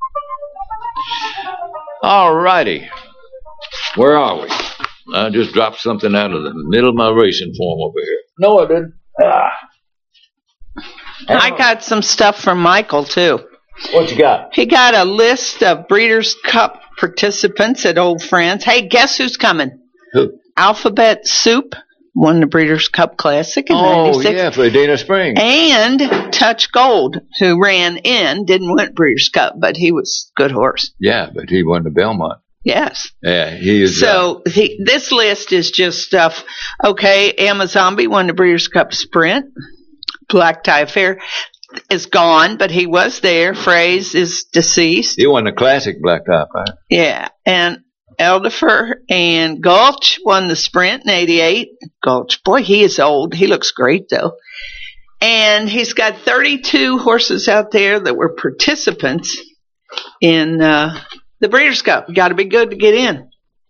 All righty. Where are we? I just dropped something out of the middle of my racing form over here. No, I didn't. I got some stuff from Michael, too. What you got? He got a list of Breeders' Cup participants at Old Friends. Hey, guess who's coming? Who? Alphabet Soup won the Breeders' Cup Classic in 96. Oh, yeah, for Dana Springs. And Touch Gold, who ran in, didn't win Breeders' Cup, but he was a good horse. Yeah, but he won the Belmont. Yes. Yeah, he is. So this list is just stuff. Okay, Amazombi won the Breeders' Cup Sprint. Black Tie Affair is gone, but he was there. Phrase is deceased. He won the classic Black Tie Affair. Yeah, and Eldifer and Gulch won the Sprint in 88. Gulch, boy, he is old. He looks great, though. And he's got 32 horses out there that were participants in the Breeders' Cup. Got to be good to get in.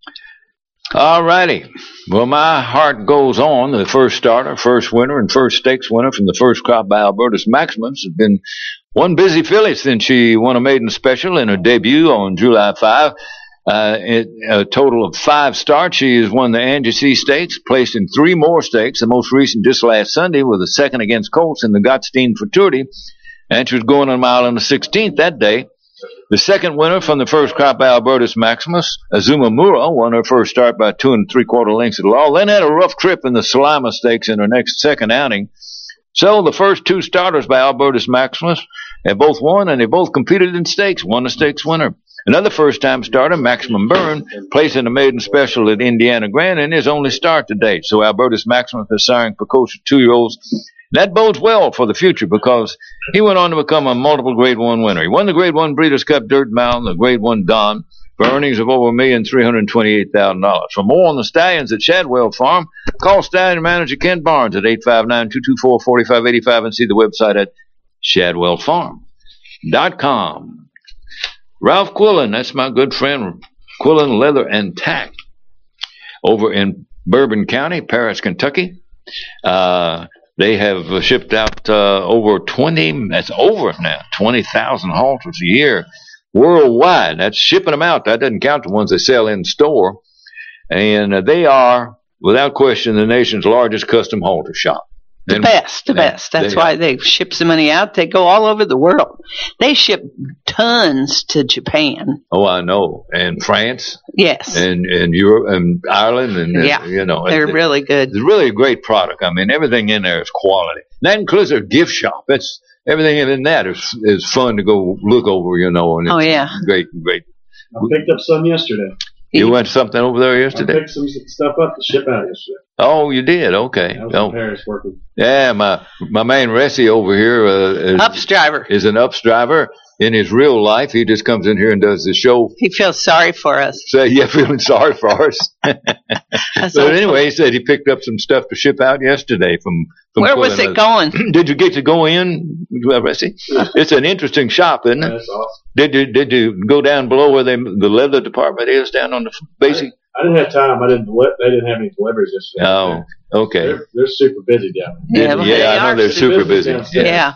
All righty. Well, my heart goes on. The first starter, first winner, and first stakes winner from the first crop by Albertus Maximus has been one busy filly since she won a maiden special in her debut on July 5. A total of 5 starts. She has won the Angie C Stakes, placed in 3 more stakes, the most recent just last Sunday with a second against Colts in the Gottstein Futurity, and she was going on a mile on the 16th that day. The second winner from the first crop by Albertus Maximus, Azuma Mura, won her first start by 2 3/4 lengths at Law, then had a rough trip in the Salima Stakes in her second outing. So the first 2 starters by Albertus Maximus have both won, and they both competed in stakes, won a stakes winner. Another first-time starter, Maximum Byrne, placed in a maiden special at Indiana Grand in his only start to date. So Albertus Maximus is siring precocious 2-year-olds. That bodes well for the future because he went on to become a multiple Grade 1 winner. He won the Grade 1 Breeders' Cup Dirt Mountain, the Grade 1 Don, for earnings of over $1,328,000. For more on the stallions at Shadwell Farm, call stallion manager Ken Barnes at 859-224-4585 and see the website at shadwellfarm.com. Ralph Quillen, that's my good friend, Quillen Leather and Tack, over in Bourbon County, Paris, Kentucky. They have shipped out over 20,000 halters a year worldwide. That's shipping them out. That doesn't count the ones they sell in store. And they are, without question, the nation's largest custom halter shop. The best. That's why they ship so many out. They go all over the world. They ship tons to Japan. Oh, I know. And France. Yes. And Europe and Ireland. And, yeah. You know. They're really good. It's really a great product. I mean, everything in there is quality. And that includes their gift shop. Everything in that is fun to go look over, you know. And it's great. I picked up some yesterday. You went something over there yesterday? I picked some stuff up to ship out yesterday. Oh, you did? Okay. I was in Paris working. Yeah, my man Ressie over here Ups driver. Is an Ups driver. In his real life, he just comes in here and does the show. He feels sorry for us. So, yeah, feeling sorry for us. But anyway, he said he picked up some stuff to ship out yesterday from Where was it going? Did you get to go in, Ressie? It's an interesting shop, isn't it? That's awesome. Did you go down below where the leather department is, down on the basic? I didn't have time. They didn't have any deliveries yesterday. Oh, okay. They're super busy down there. Yeah, I know they're super busy. Yeah.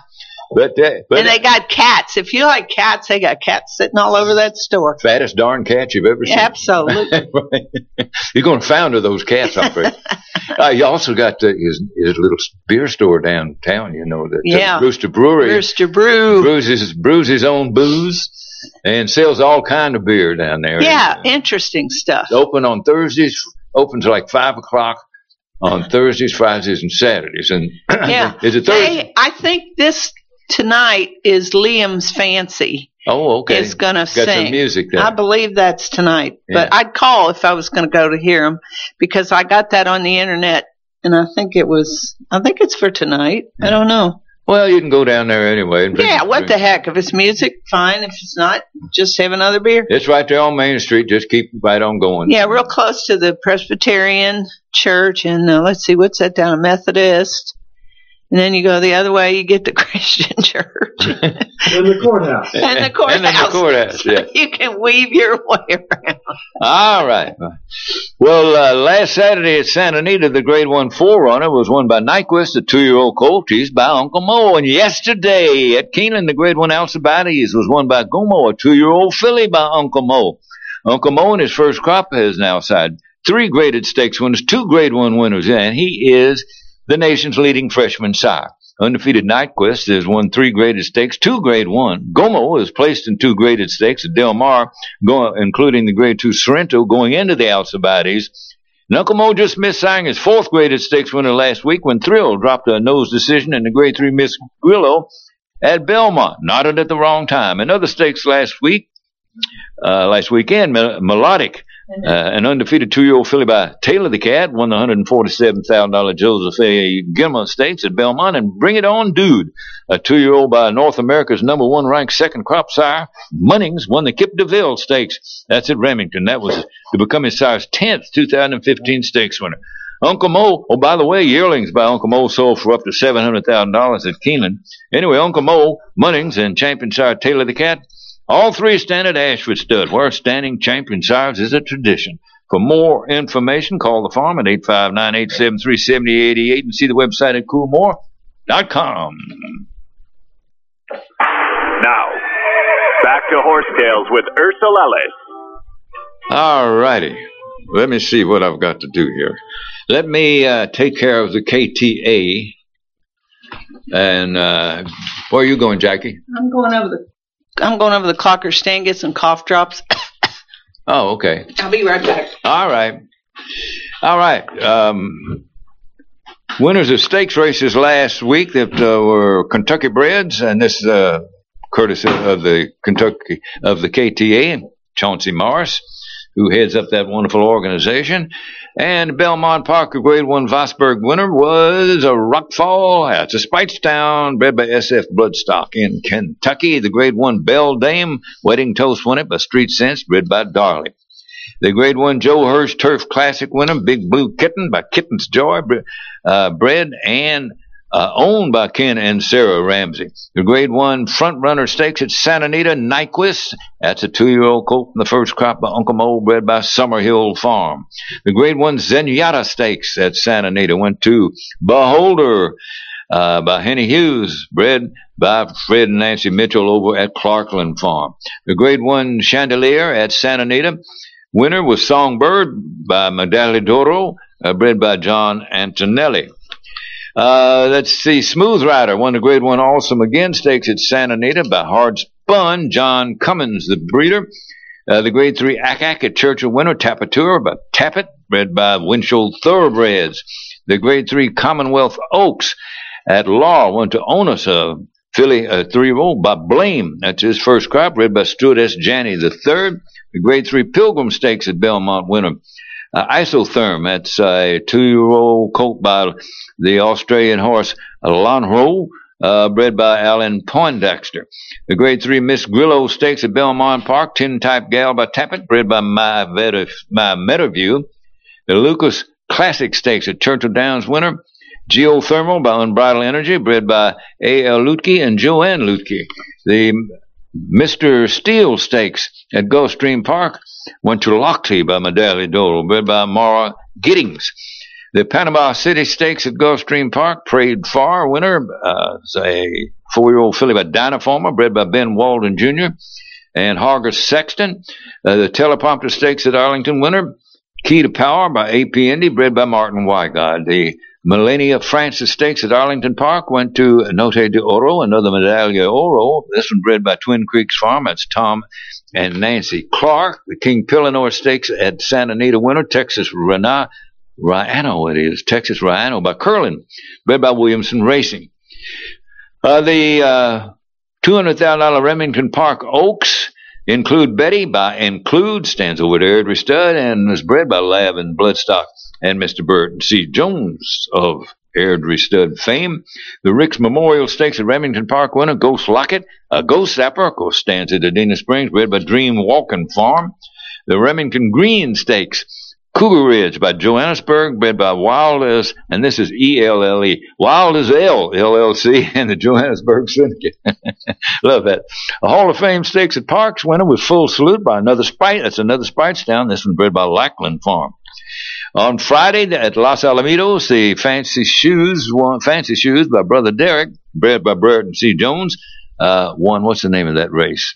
But And they got cats. If you like cats, they got cats sitting all over that store. fattest darn cat you've ever seen. Absolutely. You're going to founder those cats, I'm afraid. You also got his little beer store downtown, the Rooster Brewery. Rooster Brew. Brews his own booze and sells all kind of beer down there. Yeah, interesting stuff. It's open on Thursdays, opens like 5 o'clock on Thursdays, Fridays, and Saturdays. And is it Thursday? I think this tonight is Liam's Fancy. Oh, okay. Is going to Got sing. some music there. I believe that's tonight. Yeah. But I'd call if I was going to go to hear him because I got that on the internet and I think it's for tonight. I don't know. Well, you can go down there anyway. And What the heck? If it's music, fine. If it's not, just have another beer. It's right there on Main Street. Just keep right on going. Yeah, real close to the Presbyterian Church and let's see, what's that down? A Methodist. And then you go the other way, you get the Christian Church. In the courthouse. And the courthouse. And in the courthouse, yeah. You can weave your way around. All right. Well, last Saturday at Santa Anita, the Grade 1 4-runner was won by Nyquist, the 2-year-old colt. He's by Uncle Mo. And yesterday at Keeneland, the Grade 1 Alcibiades was won by Gomo, a 2-year-old filly by Uncle Mo. Uncle Mo in his first crop has now side 3 graded stakes winners, 2 Grade 1 winners, and he is the nation's leading freshman sire. Undefeated Nyquist has won 3 graded stakes, 2 Grade 1. Gomo is placed in 2 graded stakes at Del Mar, including the Grade 2 Sorrento going into the Alcibiades. And Uncle Mo just missed siring his 4th graded stakes winner last week when Thrill dropped a nose decision in the Grade 3 Miss Grillo at Belmont. Knotted at the wrong time. In other stakes last weekend, Melodic, an undefeated 2-year-old filly by Taylor the Cat, won the $147,000 Joseph A. Gilman Stakes at Belmont. And Bring It On Dude, a 2-year-old by North America's number 1 ranked second crop sire, Munnings, won the Kip DeVille Stakes. That's at Remington. That was to become his sire's 10th 2015 stakes winner. Uncle Mo, oh, by the way, yearlings by Uncle Mo sold for up to $700,000 at Keeneland. Anyway, Uncle Mo, Munnings, and champion sire Taylor the Cat, all 3 stand at Ashford Stud, where standing champion sires is a tradition. For more information, call the farm at 859-873-7088 and see the website at coolmore.com. Now, back to Horsetails with Ursula Ellis. All righty. Let me see what I've got to do here. Let me take care of the KTA. And where are you going, Jackie? I'm going over the clocker stand, get some cough drops. Oh, okay. I'll be right back. All right. Winners of stakes races last week that were Kentucky breds, and this courtesy of the KTA, Chauncey Morris, who heads up that wonderful organization. And Belmont Park, a Grade 1 Vosburg winner, was a Rockfall. It's a Speightstown, bred by SF Bloodstock in Kentucky. The Grade 1 Belle Dame, Wedding Toast won it by Street Sense, bred by Darley. The Grade 1 Joe Hirsch Turf Classic winner, Big Blue Kitten by Kitten's Joy, bred and owned by Ken and Sarah Ramsey. The Grade 1 Front Runner Stakes at Santa Anita, Nyquist. That's a 2-year-old colt in the first crop by Uncle Mo, bred by Summerhill Farm. The Grade 1 Zenyatta Stakes at Santa Anita went to Beholder by Henny Hughes, bred by Fred and Nancy Mitchell over at Clarkland Farm. The Grade 1 Chandelier at Santa Anita. Winner was Songbird by Medaglia d'Oro, bred by John Antonelli. Let's see. Smooth Rider won the Grade 1 Awesome Again Stakes at Santa Anita by Hard Spun, John Cummins, the breeder. The Grade 3 Ack at Churchill winner, Tapatur by Tappet, bred by Winchell Thoroughbreds. The Grade 3 Commonwealth Oaks at Law went to Onus, a filly, a 3-year-old by Blame. That's his first crop, bred by Stuart S. Janney III. The Grade 3 Pilgrim Stakes at Belmont winner, Isotherm. That's a 2-year-old colt by the Australian horse Lanro, bred by Alan Poindexter. The Grade 3 Miss Grillo Stakes at Belmont Park, Tin Type Gal by Tappet, bred by My Meadowview. The Lucas Classic Stakes at Churchill Downs winner, Geothermal by Unbridled Energy, bred by A.L. Lutke and Joanne Lutke. The Mr. Steele Stakes at Gulfstream Park went to Lochte by Medaglia d'Oro, bred by Mara Giddings. The Panama City Stakes at Gulfstream Park, Prayed Far winner, is a 4-year-old filly by Dynaformer, bred by Ben Walden Jr. and Hargus Sexton. The Teleprompter Stakes at Arlington winner, Key to Power by A.P. Indy, bred by Martin Wygod. The Melania Francis Stakes at Arlington Park went to Note de Oro, another Medaglia Oro. This one bred by Twin Creeks Farm. That's Tom and Nancy Clark. The King Pillanor Stakes at Santa Anita winner, Texas Riano by Curlin, bred by Williamson Racing. The $200,000 Remington Park Oaks Include Betty by Include, stands over there at Airdrie Stud, and is bred by Lab and Bloodstock and Mr. Burton C. Jones of Airdrie Stud fame. The Ricks Memorial Stakes at Remington Park winner, Ghost Locket, a Ghost Sapper, of course, stands at Adena Springs, bred by Dream Walking Farm. The Remington Green Stakes, Cougar Ridge by Johannesburg, bred by Wild as, and this is E-L-L-E, Wild as L, LLC, and the Johannesburg Syndicate. Love that. A Hall of Fame Stakes at Parks winner with Full Salute by another Sprite. That's another Spritestown. This one bred by Lackland Farm. On Friday at Los Alamitos, the Fancy Shoes by Brother Derek, bred by Burton C. Jones, won, what's the name of that race?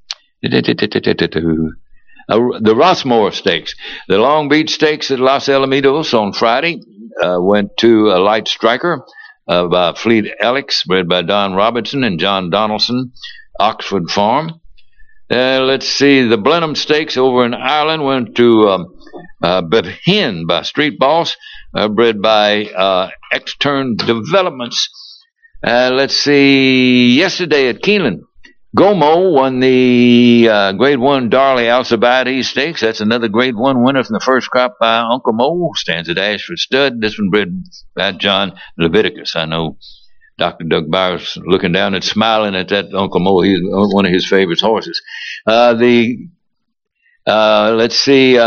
The Rossmore Stakes. The Long Beach Stakes at Los Alamitos on Friday went to a Light Striker by Fleet Alex, bred by Don Robinson and John Donaldson, Oxford Farm. Let's see, the Blenheim Stakes over in Ireland went to Hen by Street Boss, bred by Extern Developments. Let's see, yesterday at Keeneland, Gomo won the Grade 1 Darley Alcibiades Stakes. That's another Grade 1 winner from the first crop by Uncle Mo. Stands at Ashford Stud. This one bred by John Leviticus. I know Dr. Doug Byers looking down and smiling at that Uncle Mo. He's one of his favorite horses. Let's see,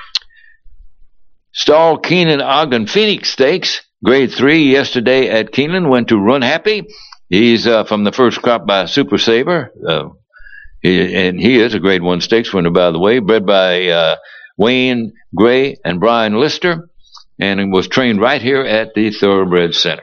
Stall Keenan Ogden Phoenix Stakes. Grade 3 yesterday at Keeneland went to Run Happy. He's from the first crop by Super Saver, and he is a Grade 1 Stakes winner, by the way, bred by Wayne Gray and Brian Lister, and was trained right here at the Thoroughbred Center.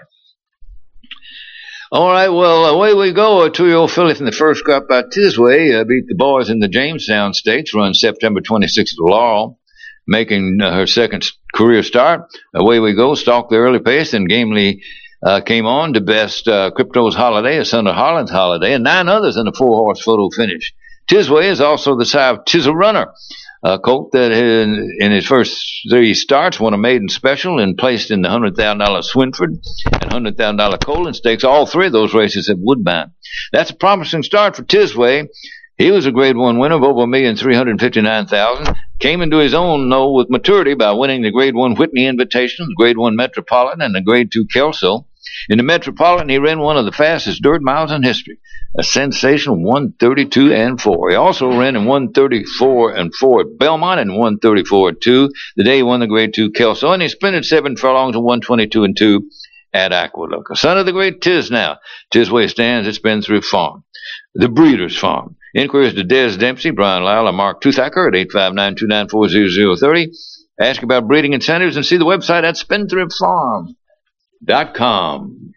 All right, well, away we go. A 2-year-old filly from the first crop by Tisway beat the boys in the Jamestown Stakes, run September 26th at Laurel, making her second career start. Away we go, stalked the early pace, and gamely came on to best Crypto's Holiday, a son of Harlan's Holiday, and 9 others in a 4-horse photo finish. Tisway is also the sire of Tis a Runner, a colt that in his first 3 starts won a maiden special and placed in the $100,000 Swinford and $100,000 Colin Stakes, all 3 of those races at Woodbine. That's a promising start for Tisway. He was a Grade 1 winner of over $1,359,000. Came into his own, though, with maturity by winning the Grade 1 Whitney Invitations, Grade 1 Metropolitan, and the Grade 2 Kelso. In the Metropolitan, he ran one of the fastest dirt miles in history, a sensational 1:32.4. He also ran in 1:34.4 at Belmont and 1:34.2 the day he won the Grade 2 Kelso, and he sprinted 7 furlongs in 1:22.2 at Aqueduct. A son of the great Tiz now. Tisway stands at Spendthrift Farm, the Breeders' Farm. Inquiries to Des Dempsey, Brian Lyle, and Mark Toothacker at 859-294-0030. Ask about breeding incentives and see the website at spendthriftfarm.com.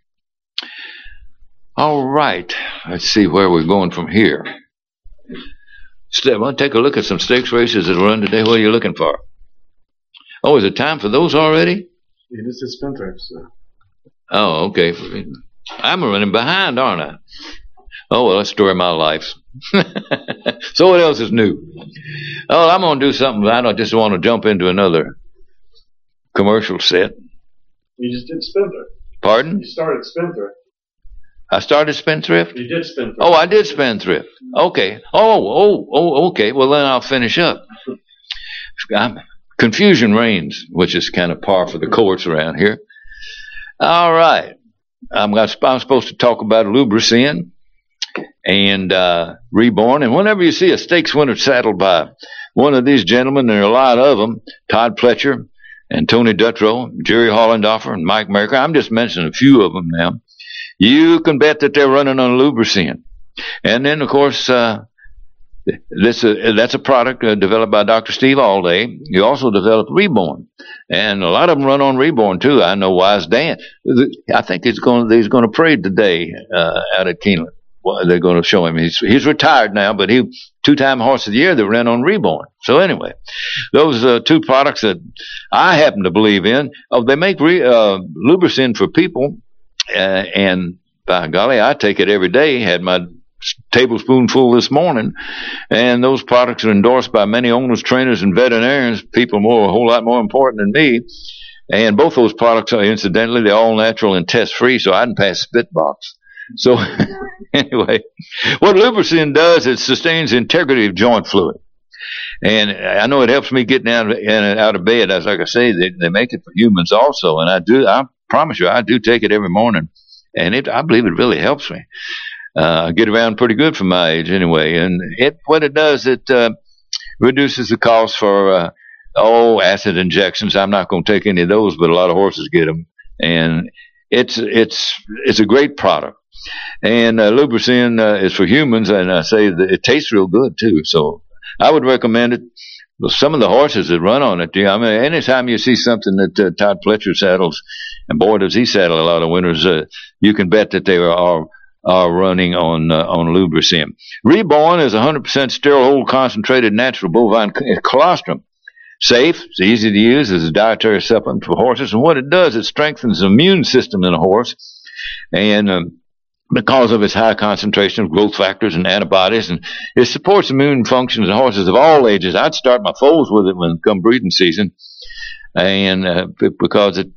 All right. Let's see where we're going from here. Step, I'll take a look at some stakes races that run today. What are you looking for? Oh, is it time for those already? Yeah, this is Spendthrift, sir. Oh, okay. I'm running behind, aren't I? Oh, well, that's the story of my life. So what else is new? Oh, I'm going to do something. I don't just want to jump into another commercial set. You just did Spendthrift. Pardon? You started Spendthrift. I started Spendthrift? You did Spendthrift. Oh, I did Spendthrift. Okay. Oh, okay. Well, then I'll finish up. Confusion reigns, which is kind of par for the course around here. All right. I'm supposed to talk about Lubricin and Reborn. And whenever you see a stakes winner saddled by one of these gentlemen, there are a lot of them, Todd Pletcher and Tony Dutrow, Jerry Hollendorfer, and Mike Merricker. I'm just mentioning a few of them now. You can bet that they're running on Lubricin. And then, of course, That's a product developed by Dr. Steve Alday. He also developed Reborn, and a lot of them run on Reborn too. I know Wise Dan. I think he's going to parade today out at Keeneland. Well, they're going to show him. He's retired now, but he 2-time horse of the year that ran on Reborn. So anyway, those two products that I happen to believe in. Oh, they make Lubricin for people, and by golly, I take it every day. Had my tablespoonful this morning, and those products are endorsed by many owners, trainers, and veterinarians, people a whole lot more important than me. And both those products are, incidentally, they're all natural and test free, so I can pass spit box. So anyway, what Lubricin does, it sustains the integrity of joint fluid. And I know it helps me get down and out of bed. As like I say, they make it for humans also, and I promise you, I do take it every morning, and I believe it really helps me. I get around pretty good for my age anyway. And what it does, it reduces the cost for acid injections. I'm not going to take any of those, but a lot of horses get them, and it's a great product. And Lubricin is for humans, and I say that it tastes real good too. So I would recommend it. Some of the horses that run on it, I mean, anytime you see something that Todd Fletcher saddles, and boy does he saddle a lot of winners, you can bet that they are running on Lubricin. Reborn is 100% sterile whole concentrated natural bovine colostrum. Safe, it's easy to use as a dietary supplement for horses, and what it does, it strengthens the immune system in a horse, and because of its high concentration of growth factors and antibodies, and it supports immune functions in horses of all ages. I'd start my foals with it when it come breeding season, and because it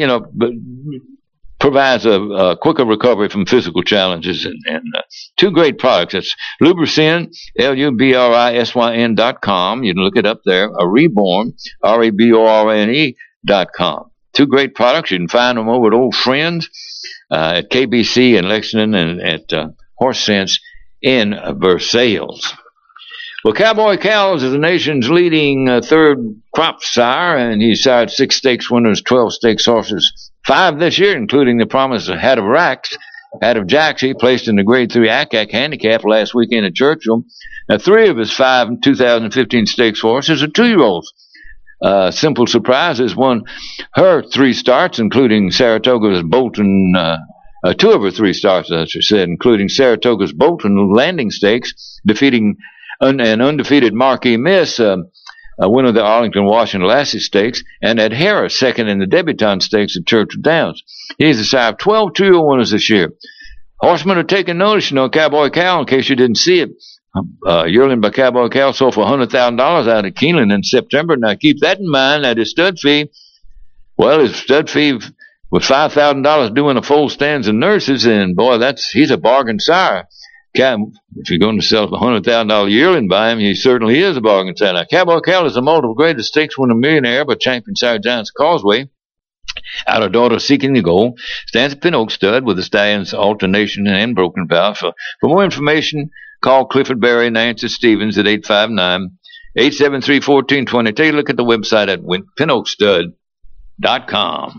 provides a quicker recovery from physical challenges, and two great products. It's Lubricin, LUBRISYN.com. You can look it up there. Reborn, REBORNE.com. Two great products. You can find them over at Old Friends, at KBC in Lexington, and at Horse Sense in Versailles. Well, Cowboy Cows is the nation's leading third crop sire, and he sired 6 stakes winners, 12 stakes horses, 5 this year, including the promise of Hat of Jacks. He placed in the Grade 3 ACAC handicap last weekend at Churchill. Now, 3 of his 5 2015 stakes horses are 2-year-olds. Simple Surprises won her 3 starts, including Saratoga's Bolton, 2 of her 3 starts, as I said, including Saratoga's Bolton Landing Stakes, defeating an undefeated Marquis Miss, winner of the Arlington Washington Lassie Stakes, and at Harris, second in the Debutante Stakes at Churchill Downs. He's the sire of 12 2-year winners this year. Horsemen are taking notice, Cowboy Cow, in case you didn't see it. Yearling by Cowboy Cow sold for $100,000 out of Keeneland in September. Now, keep that in mind, that his stud fee, his stud fee with $5,000 doing a full stands and nurses, and boy, he's a bargain sire. If you're going to sell a $100,000 yearling by him, he certainly is a bargain sire. Now, Cowboy Cow is a multiple greatest stakes winner millionaire by champion sire Giants Causeway. Out of Daughter Seeking the Goal, stands at Pin Oak Stud with the stallions Alternation and Broken Vow. For more information, call Clifford Berry, Nancy Stevens at 859-873-1420. Take a look at the website at pinoakstud.com.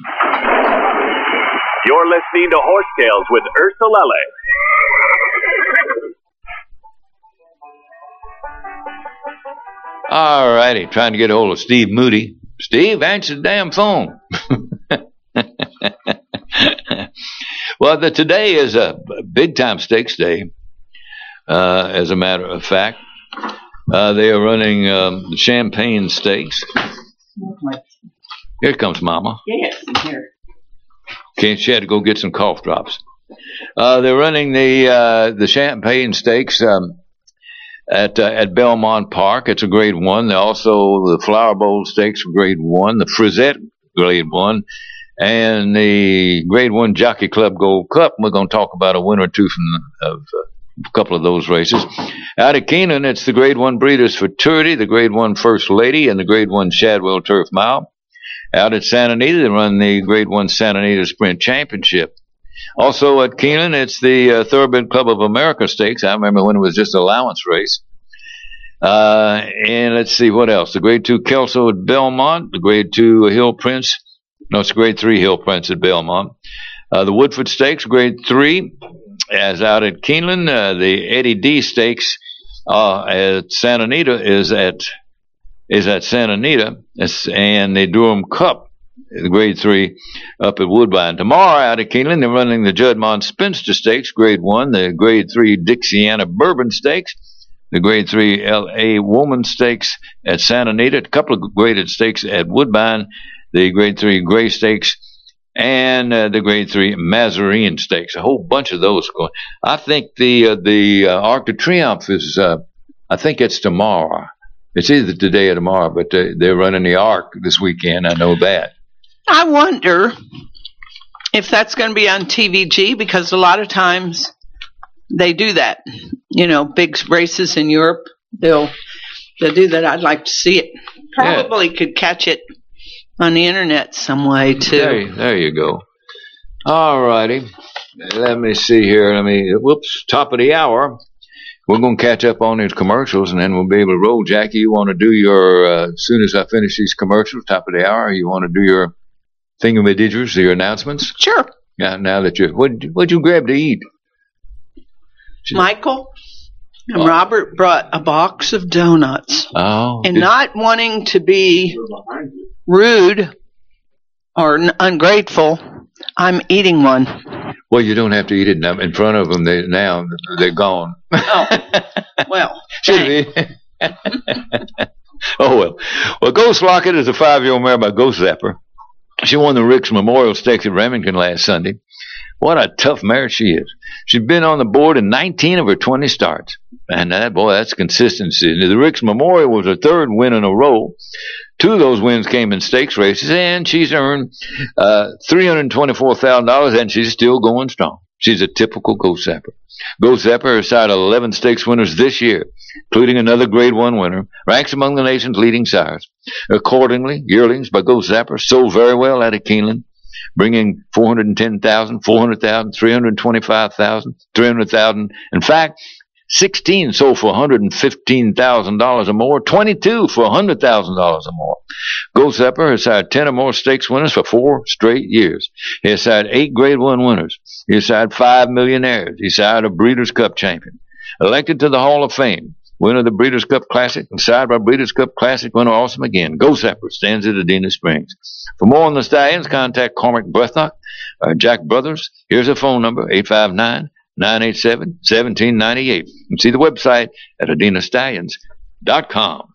You're listening to Horse Tales with Ursa Lele. All righty, trying to get a hold of Steve Moody. Steve, answer the damn phone. Well, today is a big-time stakes day, as a matter of fact. They are running the Champagne Stakes. Here comes Mama. Yes, I'm here. Okay, she had to go get some cough drops. They're running the Champagne Stakes at Belmont Park. It's a Grade 1. Also, the Flower Bowl Stakes are Grade 1. The Frizette Grade 1. And the Grade 1 Jockey Club Gold Cup. We're going to talk about a winner or two of a couple of those races. Out at Keeneland, it's the Grade 1 Breeders' Futurity, the Grade 1 First Lady, and the Grade 1 Shadwell Turf Mile. Out at Santa Anita, they run the Grade 1 Santa Anita Sprint Championship. Also at Keeneland, it's the Thoroughbred Club of America Stakes. I remember when it was just an allowance race. And let's see what else. The Grade 2 Kelso at Belmont, the Grade 2 Hill Prince. No, it's Grade 3 Hill Prince at Belmont. The Woodford Stakes, Grade 3, as out at Keeneland. The Eddie D Stakes at Santa Anita is at Santa Anita, and the Durham Cup, the Grade 3, up at Woodbine. Tomorrow out at Keeneland, they're running the Judmont Spinster Stakes, Grade 1, the Grade 3 Dixiana Bourbon Stakes, the Grade 3 L.A. Woman Stakes at Santa Anita, a couple of graded stakes at Woodbine, the Grade 3 Gray Stakes, and the Grade 3 Mazarine Stakes. A whole bunch of those going. I think the Arc de Triomphe is, I think it's tomorrow. It's either today or tomorrow, but they're running the Arc this weekend. I know that. I wonder if that's going to be on TVG, because a lot of times they do that. You know, big races in Europe, they'll do that. I'd like to see it. Probably could catch it on the internet some way too. There you go. All righty. Let me see here. Top of the hour. We're going to catch up on these commercials, and then we'll be able to roll. Jackie, you want to do your, as soon as I finish these commercials, top of the hour, you want to do your thingamadiggers, your announcements? Sure. Yeah, now that what'd you grab to eat? Michael and Robert brought a box of donuts. Oh. And not wanting to be rude or ungrateful, I'm eating one. Well, you don't have to eat it in front of them. They're gone. Oh, well. Should be. Oh, well. Well, Ghost Lockett is a 5-year-old mare by Ghost Zapper. She won the Ricks Memorial Stakes at Remington last Sunday. What a tough mare she is. She's been on the board in 19 of her 20 starts. And that's consistency. The Ricks Memorial was her third win in a row. 2 of those wins came in stakes races, and she's earned $324,000, and she's still going strong. She's a typical Ghost Zapper. Ghost Zapper has side 11 stakes winners this year, including another Grade 1 winner, ranks among the nation's leading sires. Accordingly, Yearlings by Ghost Zapper sold very well out of Keeneland, bringing $410,000, $400,000, $325,000, $300,000. In fact, 16 sold for $115,000 or more, 22 for $100,000 or more. Ghost Zapper has had 10 or more stakes winners for 4 straight years. He has had 8 Grade 1 winners. He has had 5 millionaires. He's had a Breeders' Cup champion. Elected to the Hall of Fame. Winner of the Breeders' Cup Classic and side by Breeders' Cup Classic winner Awesome Again. Ghost Zapper stands at Adena Springs. For more on the stallions, contact Cormac Brethnock or Jack Brothers. Here's a phone number, 859-987-1798. And see the website at adenastallions.com.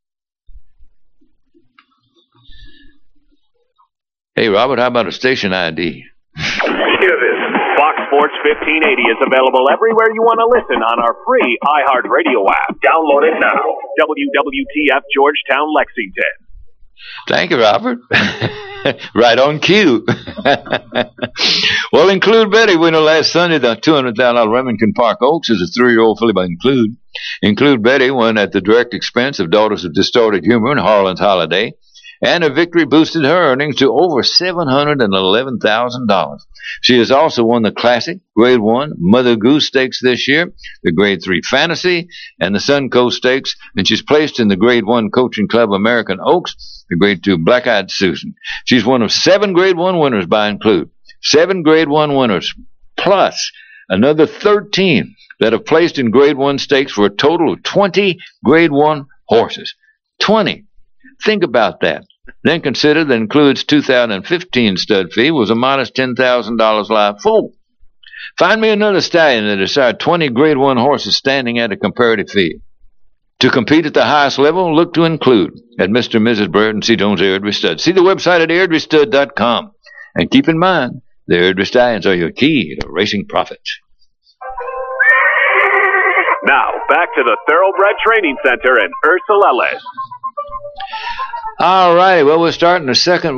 Hey, Robert, how about a station ID? Hear this. Fox Sports 1580 is available everywhere you want to listen on our free iHeartRadio app. Download it now. WWTF Georgetown, Lexington. Thank you, Robert. Right on cue. Well, Include Betty winner last Sunday, the $200,000 Remington Park Oaks is a 3-year-old filly by Include. Include Betty won at the direct expense of Daughters of Distorted Humor and Harlan's Holiday, and her victory boosted her earnings to over $711,000. She has also won the Classic, Grade 1, Mother Goose Stakes this year, the Grade 3 Fantasy, and the Suncoast Stakes, and she's placed in the Grade 1 Coaching Club American Oaks, the Grade 2 Black-Eyed Susan. She's one of 7 Grade 1 winners by Include. 7 Grade 1 winners, plus another 13 that have placed in Grade 1 stakes for a total of 20 Grade 1 horses. 20. Think about that. Then consider that Include's 2015 stud fee was a modest $10,000 live foal. Find me another stallion that has had 20 Grade 1 horses standing at a comparative fee. To compete at the highest level, look to Include at Mr. and Mrs. Burton C. Jones Airdrie Stud. See the website at airdriestud.com. And keep in mind, the Airdrie Stallions are your key to racing profit. Now, back to the Thoroughbred Training Center and Ursula Ellis. All righty. Well, we're starting the second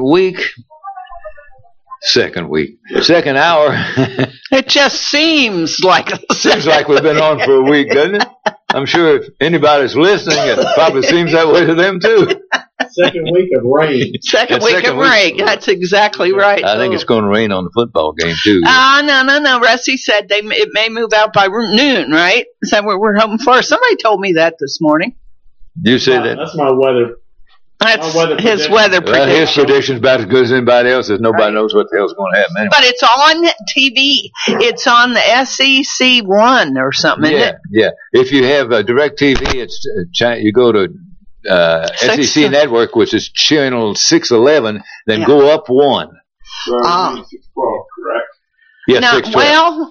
hour. It just seems like Seems like we've been on for a week, doesn't it? I'm sure if anybody's listening, it probably seems that way to them, too. Second week of rain. Second week of rain. That's exactly right. I think it's going to rain on the football game, too. No. Rusty said it may move out by noon, right? Is that what we're hoping for? Somebody told me that this morning. You said that? That's my weather That's weather his prediction. weather Well, his prediction. prediction's about as good as anybody else's. Nobody knows what the hell's going to happen anyway. But it's on TV. It's on the SEC1 or something, isn't it? Yeah. If you have Direct TV, it's you go to SEC Network, which is channel 611, then go up one. Ah. 612, correct? Yeah, Now, 612.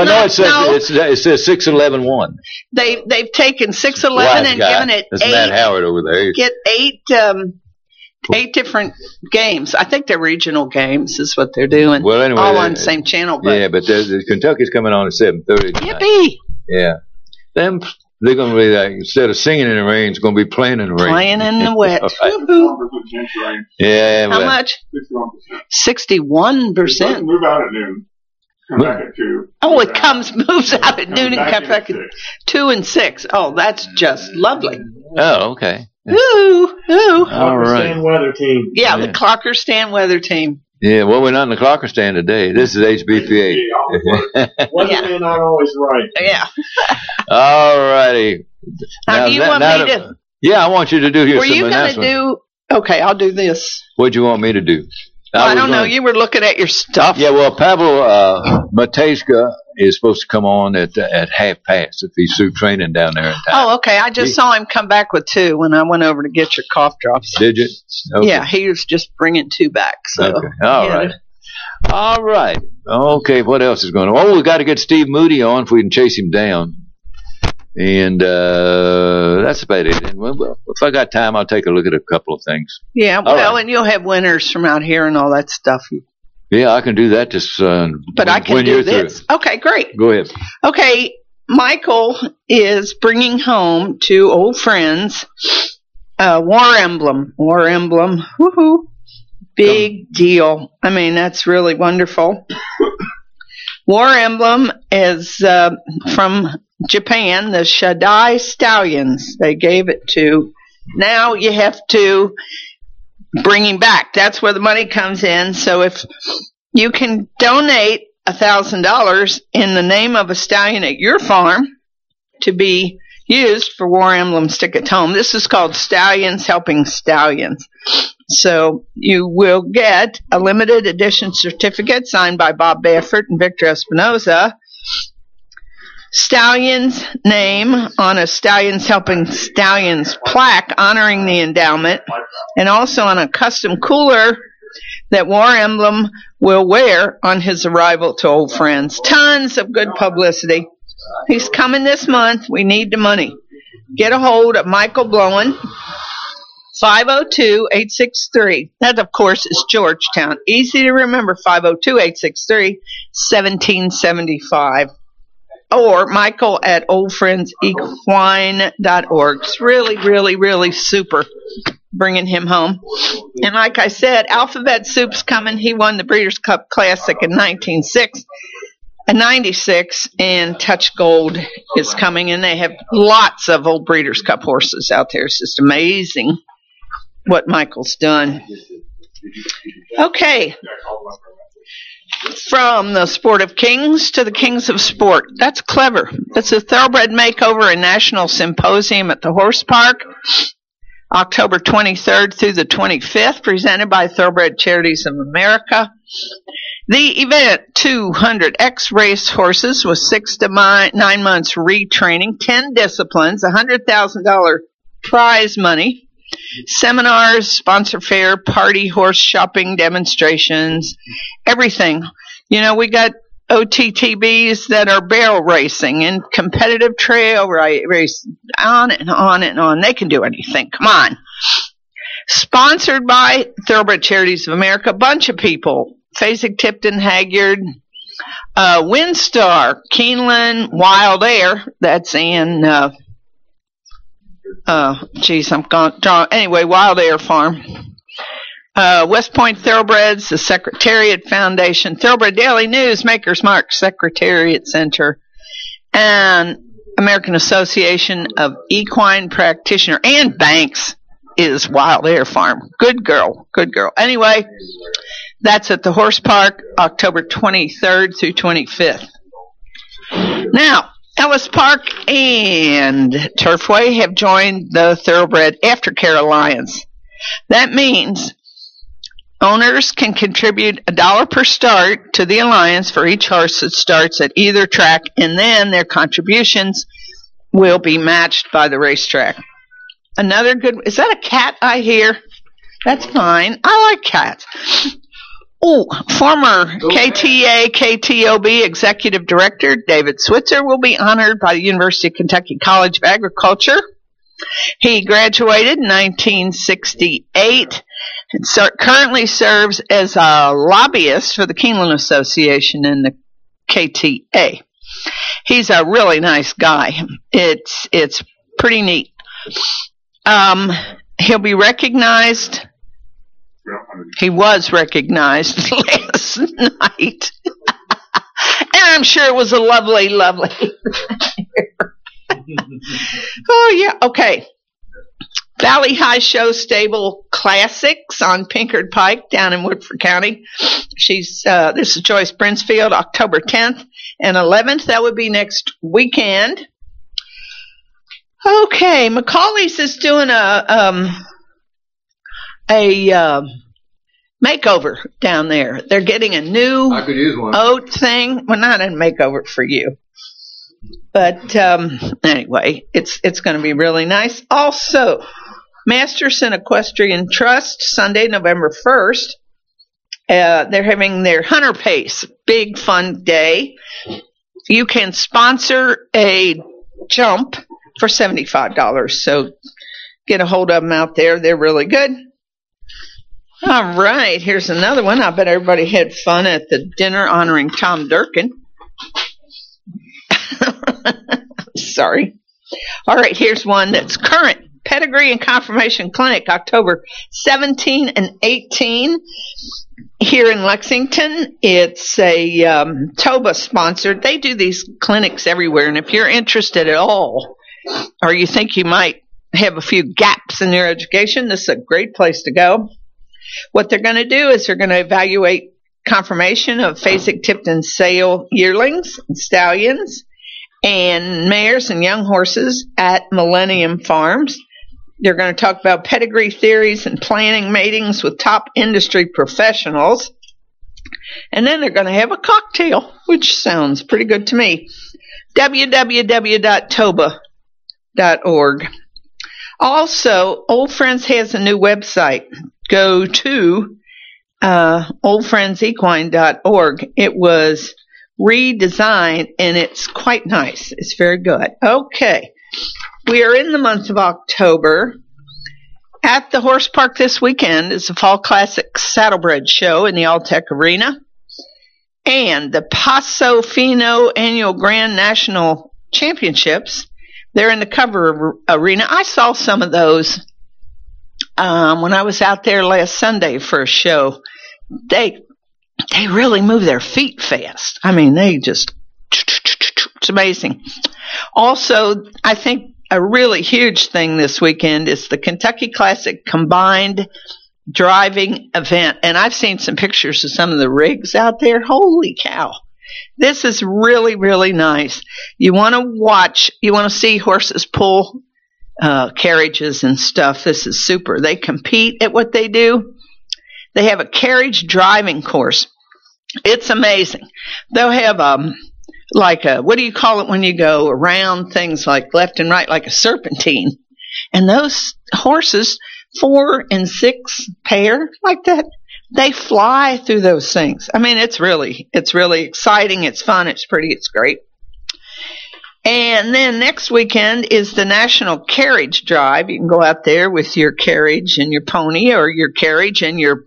It says 611-1. They've taken 611 and given it That's Matt Howard over there. get eight different games. I think they're regional games is what they're doing. Well, anyway, all on the same channel. But yeah, but Kentucky's coming on at 7:30 tonight. yippee! Yeah, they're going to be like, instead of singing in the rain, it's going to be playing in the rain. Playing in the wet. Right. Woo-hoo. Yeah. How well, much? 61%. 61%. Move out at noon. Come back at 2. Oh, it moves out at noon and comes back at 6. 2 and 6. Oh, that's just lovely. Oh, okay. Ooh. All right. Stand weather team. Yeah, the Clocker Stand weather team. Yeah, well, we're not in the Clocker stand today. This is HBPA. Weatherman not always right. Yeah. All righty. Now, do you want me to? Yeah, I want you to do here Were some you going to announcements. do? Okay, I'll do this. What'd you want me to do? Well, I don't know. You were looking at your stuff. Yeah, well, Pavel Matejka is supposed to come on at past if he's through training down there in town. Oh, okay. I just saw him come back with 2 when I went over to get your cough drops. Did you? Okay. Yeah, he was just bringing 2 back. So. Okay. All right. Okay, what else is going on? Oh, we got to get Steve Moody on if we can chase him down. And that's about it. And well, if I got time, I'll take a look at a couple of things. Yeah, well, right. and you'll have winners from out here and all that stuff. Yeah, I can do that just But I can when do you're this. through. Okay, great. Go ahead. Okay, Michael is bringing home 2 old friends War Emblem. War Emblem. Woohoo. Big deal. I mean, that's really wonderful. War Emblem is from Japan, the Shaddai Stallions. They gave it to. Now you have to bring him back. That's where the money comes in. So if you can donate $1,000 in the name of a stallion at your farm to be used for War Emblem Stick at Home. This is called Stallions Helping Stallions. So you will get a limited edition certificate signed by Bob Baffert and Victor Espinoza. Stallion's name on a Stallions Helping Stallions plaque honoring the endowment, and also on a custom cooler that War Emblem will wear on his arrival to Old Friends. Tons of good publicity. He's coming this month. We need the money. Get a hold of Michael Blowen, 502-863. That, of course, is Georgetown. Easy to remember, 502-863-1775. Or Michael at oldfriendsequine.org. It's really, really, really super bringing him home. And like I said, Alphabet Soup's coming. He won the Breeders' Cup Classic in 96, and Touch Gold is coming. And they have lots of old Breeders' Cup horses out there. It's just amazing what Michael's done. Okay. From the Sport of Kings to the Kings of Sport. That's clever. It's a thoroughbred makeover and national symposium at the Horse Park, October 23rd through the 25th, presented by Thoroughbred Charities of America. The event, 200 ex-race horses with 6 to 9 months retraining, 10 disciplines, $100,000 prize money, seminars, sponsor fair, party, horse shopping, demonstrations, everything. You know, we got OTTBs that are barrel racing and competitive trail race, on and on and on. They can do anything. Come on. Sponsored by Thoroughbred Charities of America. A bunch of people. Fasig, Tipton, Hagyard, Windstar, Keeneland, Wild Air. That's in, anyway, Wild Air Farm. West Point Thoroughbreds, the Secretariat Foundation, Thoroughbred Daily News, Maker's Mark, Secretariat Center, and American Association of Equine Practitioner, and Banks is Wild Air Farm. Good girl. Anyway, that's at the Horse Park, October 23rd through 25th. Now, Ellis Park and Turfway have joined the Thoroughbred Aftercare Alliance. That means owners can contribute $1 per start to the Alliance for each horse that starts at either track, and then their contributions will be matched by the racetrack. Another good, is that a cat I hear? That's fine. I like cats. Oh, former KTA, KTOB Executive Director David Switzer will be honored by the University of Kentucky College of Agriculture. He graduated in 1968 and currently serves as a lobbyist for the Keeneland Association and the KTA. He's a really nice guy. It's pretty neat. He'll be recognized. He was recognized last night. And I'm sure it was a lovely, lovely. Oh, yeah. Okay. Valley High Show Stable Classics on Pinkard Pike down in Woodford County. This is Joyce Brinsfield, October 10th and 11th. That would be next weekend. Okay. Macaulay's is doing a makeover down there. They're getting a new oat thing. Well, not a makeover for you. But anyway, it's going to be really nice. Also, Masterson Equestrian Trust, Sunday, November 1st. They're having their Hunter Pace, big fun day. You can sponsor a jump for $75. So get a hold of them out there. They're really good. All right, here's another one. I bet everybody had fun at the dinner honoring Tom Durkin. Sorry. All right, here's one that's current. Pedigree and Confirmation Clinic, October 17 and 18 here in Lexington. It's a TOBA sponsored. They do these clinics everywhere, and if you're interested at all, or you think you might have a few gaps in your education, this is a great place to go. What they're going to do is they're going to evaluate conformation of Fasig-Tipton sale yearlings and stallions and mares and young horses at Millennium Farms. They're going to talk about pedigree theories and planning matings with top industry professionals. And then they're going to have a cocktail, which sounds pretty good to me. www.toba.org. Also, Old Friends has a new website. Go to oldfriendsequine.org. It was redesigned, and it's quite nice. It's very good. Okay. We are in the month of October. At the Horse Park this weekend is the Fall Classic Saddlebred Show in the Alltech Arena. And the Paso Fino Annual Grand National Championships. They're in the Cover Arena. I saw some of those when I was out there last Sunday for a show. They really move their feet fast. I mean, it's amazing. Also, I think a really huge thing this weekend is the Kentucky Classic Combined Driving Event. And I've seen some pictures of some of the rigs out there. Holy cow. This is really, really nice. You want to see horses pull carriages and stuff. This is super. They compete at what they do. They have a carriage driving course. It's amazing. They'll have what do you call it when you go around things like left and right, like a serpentine. And those horses, 4 and 6 pair like that, they fly through those things. I mean, it's really exciting. It's fun. It's pretty. It's great. And then next weekend is the National Carriage Drive. You can go out there with your carriage and your pony, or your carriage and your,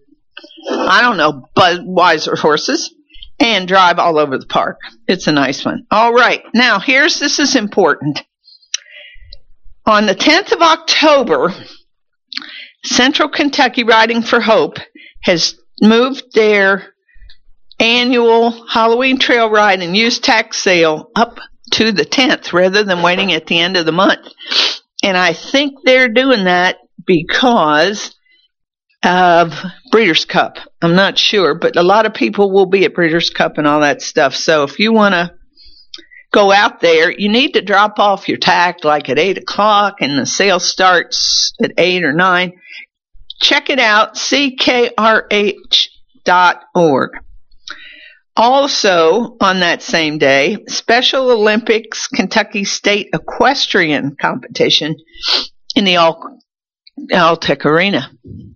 Budweiser horses, and drive all over the park. It's a nice one. All right. Now, this is important. On the 10th of October, Central Kentucky Riding for Hope has moved their annual Halloween trail ride and used tax sale up to the 10th rather than waiting at the end of the month. And I think they're doing that because of Breeders' Cup. I'm not sure, but a lot of people will be at Breeders' Cup and all that stuff. So if you want to go out there, you need to drop off your tack like at 8 o'clock, and the sale starts at 8 or 9. Check it out, ckrh.org. Also, on that same day, Special Olympics Kentucky State Equestrian Competition in the Alltech Arena.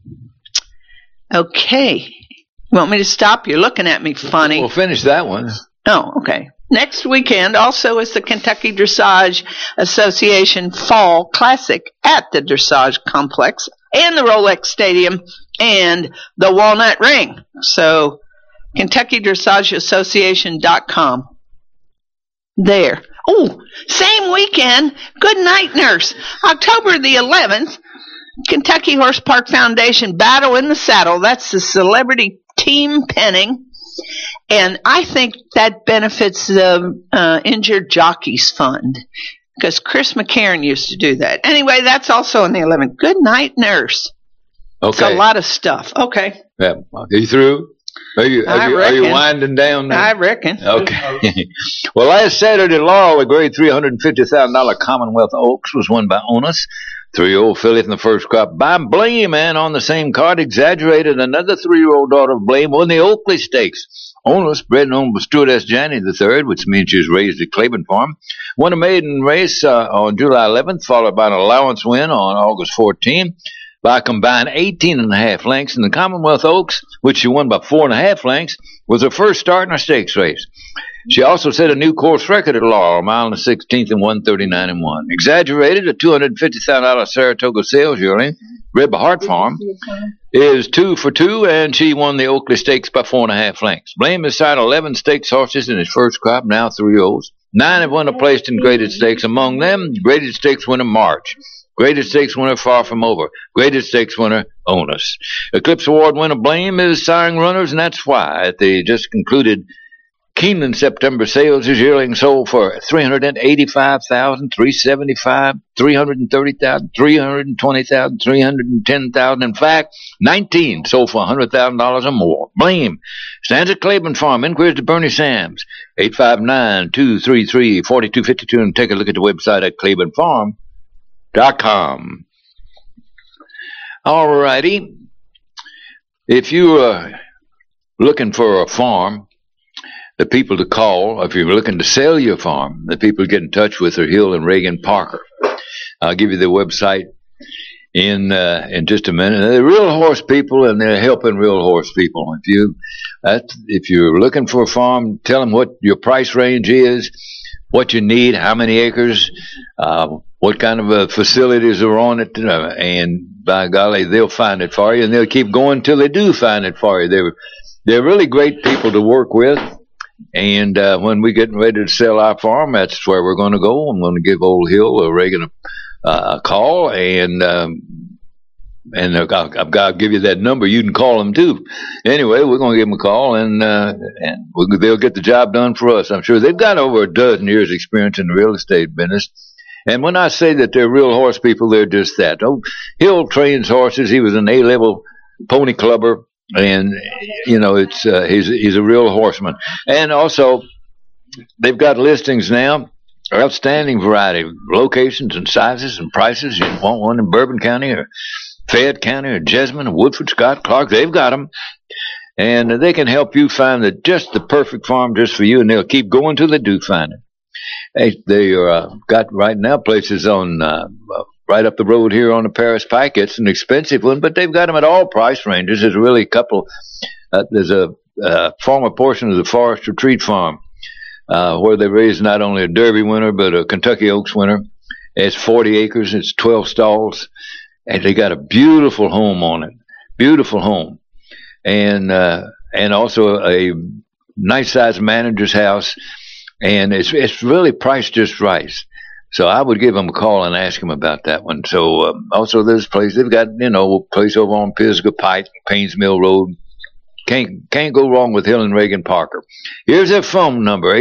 Okay. Want me to stop? You're looking at me funny. We'll finish that one. Oh, okay. Next weekend also is the Kentucky Dressage Association Fall Classic at the Dressage Complex and the Rolex Stadium and the Walnut Ring. So, KentuckyDressageAssociation.com. There. Oh, same weekend, Good Night Nurse, October the 11th, Kentucky Horse Park Foundation Battle in the Saddle. That's the celebrity team penning. And I think that benefits the Injured Jockeys Fund because Chris McCarron used to do that. Anyway, that's also on the 11th. Good Night Nurse. Okay. It's a lot of stuff. Okay. Yeah. Are you through? Are you winding down now? I reckon. Okay. Well, last Saturday, Laurel, the grade $350,000 Commonwealth Oaks was won by Onus. 3-year-old filly from the first crop by Blame, and on the same card, Exaggerated, another 3-year-old daughter of Blame, won the Oakley Stakes. Onus, bred and owned by Stuart S. Janney III, which means she was raised at Claiborne Farm, won a maiden race on July 11th, followed by an allowance win on August 14th by a combined 18.5 lengths. In the Commonwealth Oaks, which she won by 4.5 lengths, was her first start in a stakes race. She also set a new course record at Laurel, a mile and 16th and 139.1. Exaggerated, a $250,000 Saratoga sales yearling, bred by Hart Farm, is 2 for 2, and she won the Oakley Stakes by 4.5 lengths. Blame has signed 11 stakes horses in his first crop, now 3-year-olds. 9 have won a place in graded stakes. Among them, graded stakes winner March. Graded Stakes winner Far From Over. Graded Stakes winner Onus. Eclipse Award winner Blame is siring runners, and that's why at the just concluded Keeneland September sales, his yearling sold for $385,000, $375,000, $330,000, $320,000, $310,000. In fact, 19 sold for $100,000 or more. Blame stands at Claiborne Farm. Inquiries to Bernie Sams, 859-233-4252, and take a look at the website at ClaiborneFarm.com. All righty. If you are looking for a farm, the people to call, if you're looking to sell your farm, the people to get in touch with are Hill and Reagan Parker. I'll give you the website in just a minute. They're real horse people, and they're helping real horse people. If you're looking for a farm, tell them what your price range is, what you need, how many acres, what kind of facilities are on it, and by golly, they'll find it for you, and they'll keep going till they do find it for you. They're really great people to work with. And when we get ready to sell our farm, that's where we're going to go. I'm going to give old Hill or Reagan a call, and I'll give you that number. You can call them too. Anyway, we're going to give them a call, and they'll get the job done for us. I'm sure they've got over a dozen years' experience in the real estate business. And when I say that they're real horse people, they're just that. Oh, Hill trains horses. He was an A-level pony clubber. And, it's he's a real horseman. And also, they've got listings now, outstanding variety, locations and sizes and prices. You want one in Bourbon County or Fayette County or Jessamine or Woodford, Scott, Clark, they've got them. And they can help you find just the perfect farm just for you, and they'll keep going till they do find it. They got right now places on right up the road here on the Paris Pike. It's an expensive one, but they've got them at all price ranges. There's really a couple. There's a former portion of the Forest Retreat Farm where they raise not only a Derby winner but a Kentucky Oaks winner. It's 40 acres. It's 12 stalls, and they got a beautiful home on it. Beautiful home, and also a nice sized manager's house, and it's really priced just right. So I would give them a call and ask them about that one. So also this place, they've got, a place over on Pisgah Pike, Paynes Mill Road. Can't go wrong with Hill and Reagan Parker. Here's their phone number,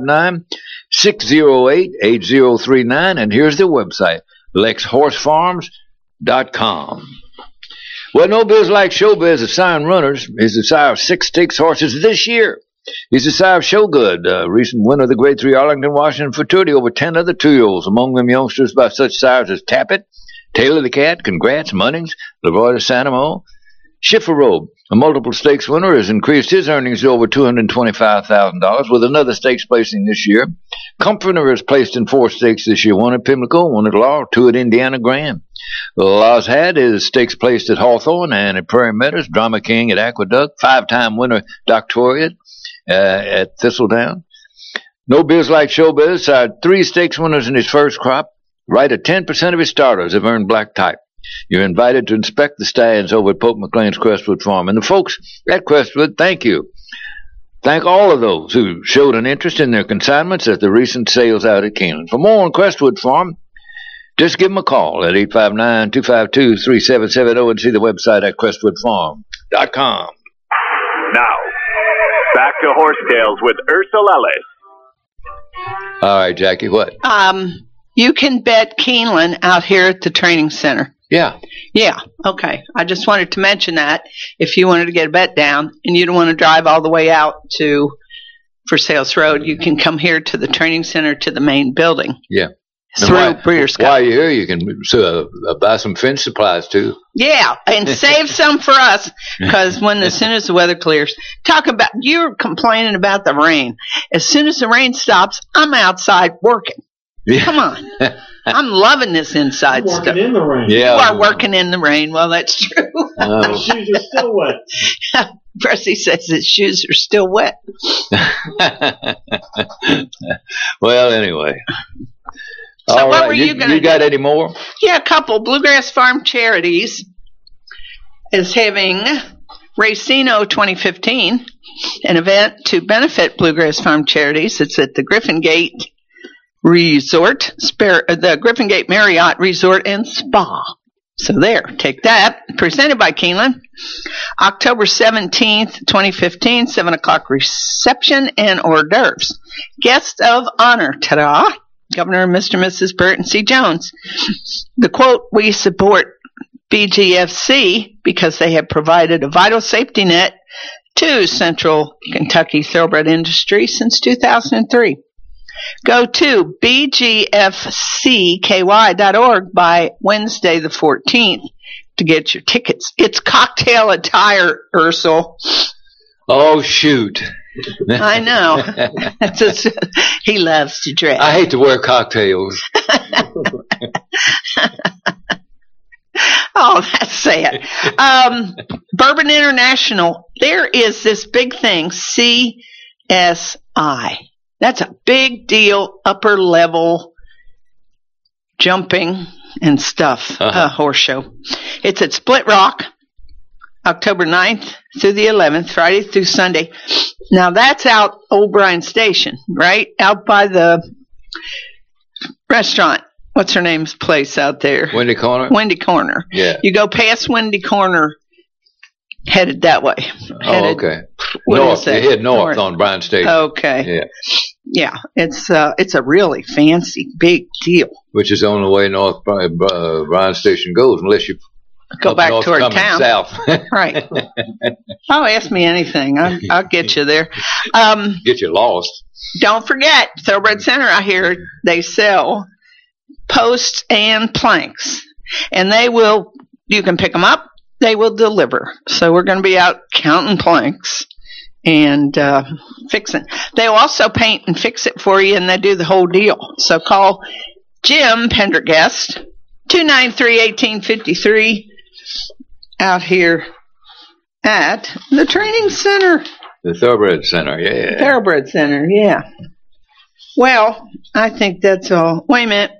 859-608-8039, and here's their website, LexHorseFarms.com. Well, no biz like showbiz of siring runners is the sire of 6 stakes horses this year. He's the sire of Showgood, recent winner of the Grade 3 Arlington, Washington Futurity over 10 other 2-year-olds, among them youngsters by such sires as Tappet, Taylor the Cat, congrats. Munnings, Leroy de Sanamo. Schiffer Robe, a multiple stakes winner, has increased his earnings to over $225,000 with another stakes placing this year. Comforter has placed in 4 stakes this year, 1 at Pimlico, 1 at Laurel, 2 at Indiana Grand. Laz had his stakes placed at Hawthorne and at Prairie Meadows, Drama King at Aqueduct, 5-time winner Doctoriate at Thistledown. No Biz Like Showbiz had 3 stakes winners in his first crop. Right at 10% of his starters have earned black type. You're invited to inspect the stands over at Pope McLean's Crestwood Farm. And the folks at Crestwood, thank you. Thank all of those who showed an interest in their consignments at the recent sales out at Keeneland. For more on Crestwood Farm, just give them a call at 859-252-3770 and see the website at crestwoodfarm.com. Now, back to Horsetails with Ursula Ellis. All right, Jackie, what? You can bet Keeneland out here at the training center. Yeah. Yeah, okay. I just wanted to mention that if you wanted to get a bet down and you don't want to drive all the way out to For Sales Road, you can come here to the training center to the main building. Yeah. Through Breeders' Cup. While you're here, you can buy some fence supplies, too. Yeah, and save some for us, because as soon as the weather clears, you're complaining about the rain. As soon as the rain stops, I'm outside working. Yeah. Come on. I'm loving this inside stuff. Working in the rain. Yeah. You are working in the rain. Well, that's true. My shoes are still wet. Presley says his shoes are still wet. Well, anyway. So all what right. were you going to do? You got any more? Yeah, a couple. Bluegrass Farm Charities is having Racino 2015, an event to benefit Bluegrass Farm Charities. It's at the Griffin Gate Resort, the Griffin Gate Marriott Resort and Spa. So there, take that. Presented by Keeneland. October 17th, 2015, 7 o'clock reception and hors d'oeuvres. Guest of honor, ta-da, Governor Mr. and Mrs. Burton C. Jones. The quote, we support BGFC because they have provided a vital safety net to Central Kentucky thoroughbred industry since 2003. Go to bgfcky.org by Wednesday the 14th to get your tickets. It's cocktail attire, Ursel. Oh, shoot. I know. He loves to dress. I hate to wear cocktails. Oh, that's sad. Bourbon International, there is this big thing, CSI. That's a big deal, upper level jumping and stuff, horse show. It's at Split Rock, October 9th through the 11th, Friday through Sunday. Now, that's out Old Bryan Station, right? Out by the restaurant. What's her name's place out there? Wendy Corner? Wendy Corner. Yeah. You go past Wendy Corner, headed that way. Okay. North. You head north on Bryan Station. Okay. Yeah. Yeah, it's a really fancy, big deal. Which is the only way north Bryan Station goes, unless you go back north toward coming town. South. Right. Oh, ask me anything. I'll get you there. Get you lost. Don't forget, Thoroughbred Center, I hear they sell posts and planks. And you can pick them up, they will deliver. So we're going to be out counting planks and fixing. They'll also paint and fix it for you, and they do the whole deal. So call Jim Pendergast, 293-1853, out here at the training center. The Thoroughbred Center, yeah. Thoroughbred Center, yeah. Well, I think that's all. Wait a minute.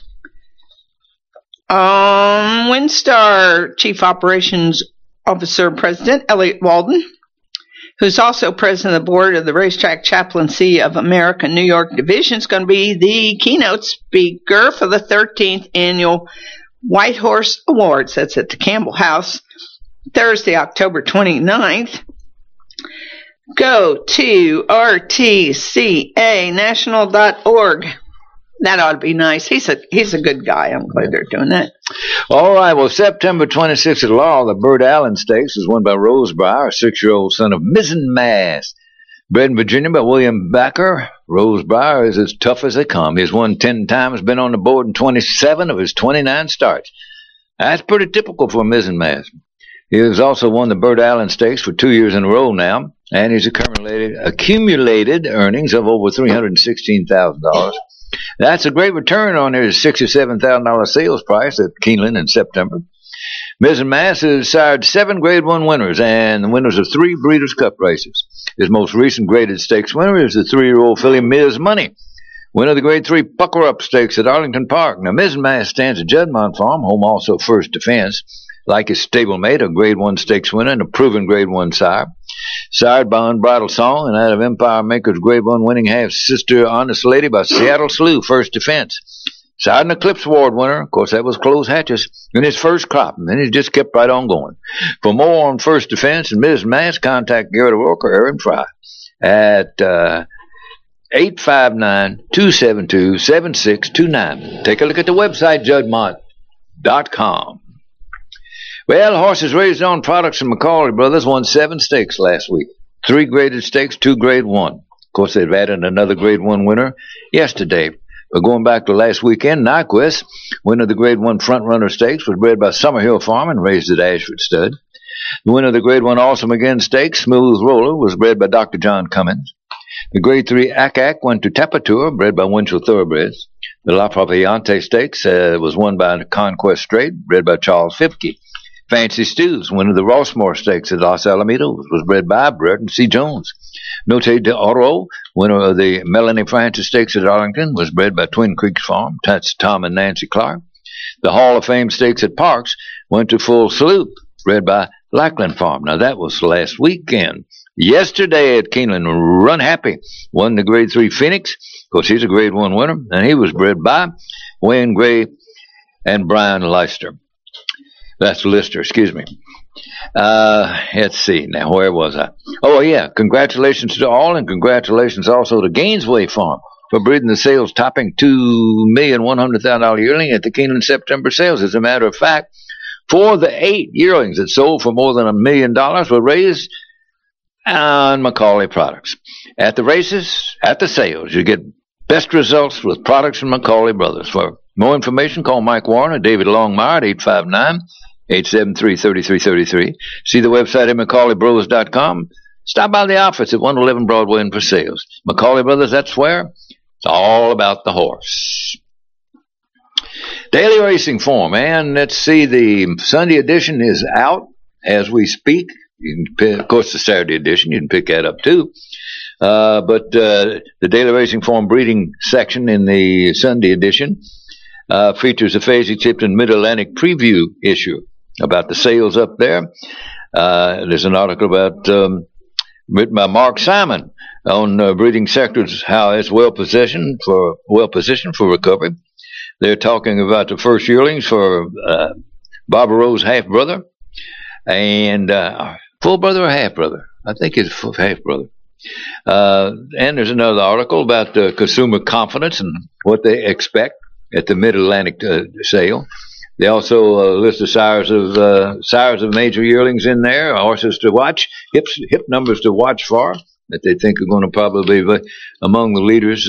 WinStar Chief Operations Officer President Elliot Walden, who's also president of the board of the Racetrack Chaplaincy of America New York Division, is going to be the keynote speaker for the 13th annual White Horse Awards. That's at the Campbell House, Thursday, October 29th. Go to rtcanational.org. That ought to be nice. He's a good guy. I'm glad they're doing that. All right. Well, September 26th at Law, the Burt Allen Stakes is won by Rosebreyer, a 6-year-old son of Mizzen Mass. Bred in Virginia by William Backer, Rosebreyer is as tough as they come. He's won 10 times, been on the board in 27 of his 29 starts. That's pretty typical for Mizzenmast. He has also won the Burt Allen Stakes for 2 years in a row now, and he's accumulated earnings of over $316,000. That's a great return on his $67,000 sales price at Keeneland in September. Mizzenmast has sired 7 Grade 1 winners and the winners of 3 Breeders' Cup races. His most recent graded stakes winner is the 3-year-old filly Miz Money, winner of the Grade 3 Pucker Up Stakes at Arlington Park. Now, Mizzenmast stands at Juddmonte Farm, home also First Defense, like his stablemate, a Grade 1 stakes winner and a proven Grade 1 sire. Sired by Unbridled Song and out of Empire Maker's Grade 1 winning half-sister Honest Lady by Seattle Slew, First Defense. Sired an Eclipse Award winner, of course that was Close Hatches, in his first crop, and then he just kept right on going. For more on First Defense and Mizzenmast, contact Garrett O'Rourke or Aaron Fry at 859-272-7629. Take a look at the website, juddmonte.com. Well, horses raised on products from McCauley Brothers won 7 stakes last week. 3 graded stakes, 2 Grade 1. Of course, they've added another Grade 1 winner yesterday. But going back to last weekend, Nyquist, winner of the Grade 1 Front Runner Stakes, was bred by Summerhill Farm and raised at Ashford Stud. The winner of the Grade 1 Awesome Again Stakes, Smooth Roller, was bred by Dr. John Cummins. The Grade 3 Ack went to Tapatur, bred by Winchell Thoroughbreds. The La Proviante Stakes was won by Conquest Straight, bred by Charles Fipke. Fancy Stews, winner of the Rossmore Stakes at Los Alamitos, was bred by Burton C. Jones. Note de Oro, winner of the Melanie Francis Stakes at Arlington, was bred by Twin Creeks Farm. That's Tom and Nancy Clark. The Hall of Fame Stakes at Parks went to Full Salute, bred by Lackland Farm. Now, that was last weekend. Yesterday at Keeneland, Run Happy won the Grade 3 Phoenix. Of course, he's a Grade 1 winner, and he was bred by Wayne Gray and Brian Lister. That's Lister, excuse me. Let's see. Now, where was I? Oh, yeah. Congratulations to all, and congratulations also to Gainesway Farm for breeding the sales topping $2,100,000 yearling at the Keeneland September sales. As a matter of fact, 4 of the 8 yearlings that sold for more than $1 million were raised on McCauley products. At the races, at the sales, you get best results with products from McCauley Brothers. For more information, call Mike Warren or David Longmire at 859-873-3333. See the website at McCauleyBros.com. Stop by the office at 111 Broadway and for sales. McCauley Brothers, that's where it's all about the horse. Daily Racing Form, and let's see, the Sunday edition is out as we speak. You can, of course, the Saturday edition, you can pick that up too. But the Daily Racing Form breeding section in the Sunday edition features a Fasig-Tipton Mid-Atlantic preview issue about the sales up there. There's an article about written by Mark Simon on breeding sectors, how it's well positioned for recovery. They're talking about the first yearlings for Barbaro's half brother and full brother or half brother. I think it's half brother. And there's another article about consumer confidence and what they expect at the Mid-Atlantic sale. They also list the sires of major yearlings in there, horses to watch, hip numbers to watch for that they think are going to probably be among the leaders.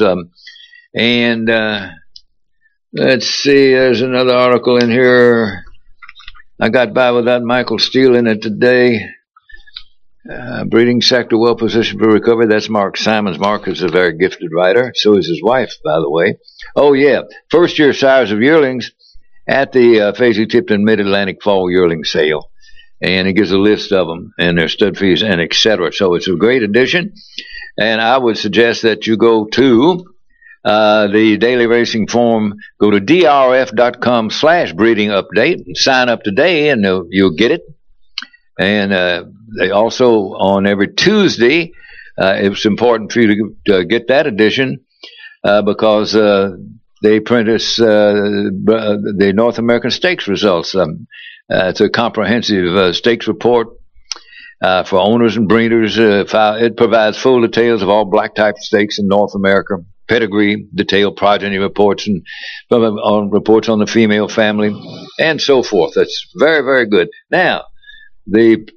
Let's see, there's another article in here. I got by without Michael Steele in it today. Breeding sector well positioned for recovery. That's Mark Simons. Mark is a very gifted writer. So is his wife, by the way. Oh, yeah. First year sires of yearlings at the Fasig-Tipton Mid-Atlantic Fall Yearling Sale. And it gives a list of them and their stud fees and et cetera. So it's a great edition. And I would suggest that you go to the Daily Racing Form, go to drf.com/breeding update and sign up today and you'll get it. And they also, on every Tuesday, it's important for you to get that edition because they print us the North American Stakes results. It's a comprehensive stakes report for owners and breeders. It provides full details of all black type stakes in North America, pedigree, detailed progeny reports, and reports on the female family, and so forth. That's very, very good. Now, the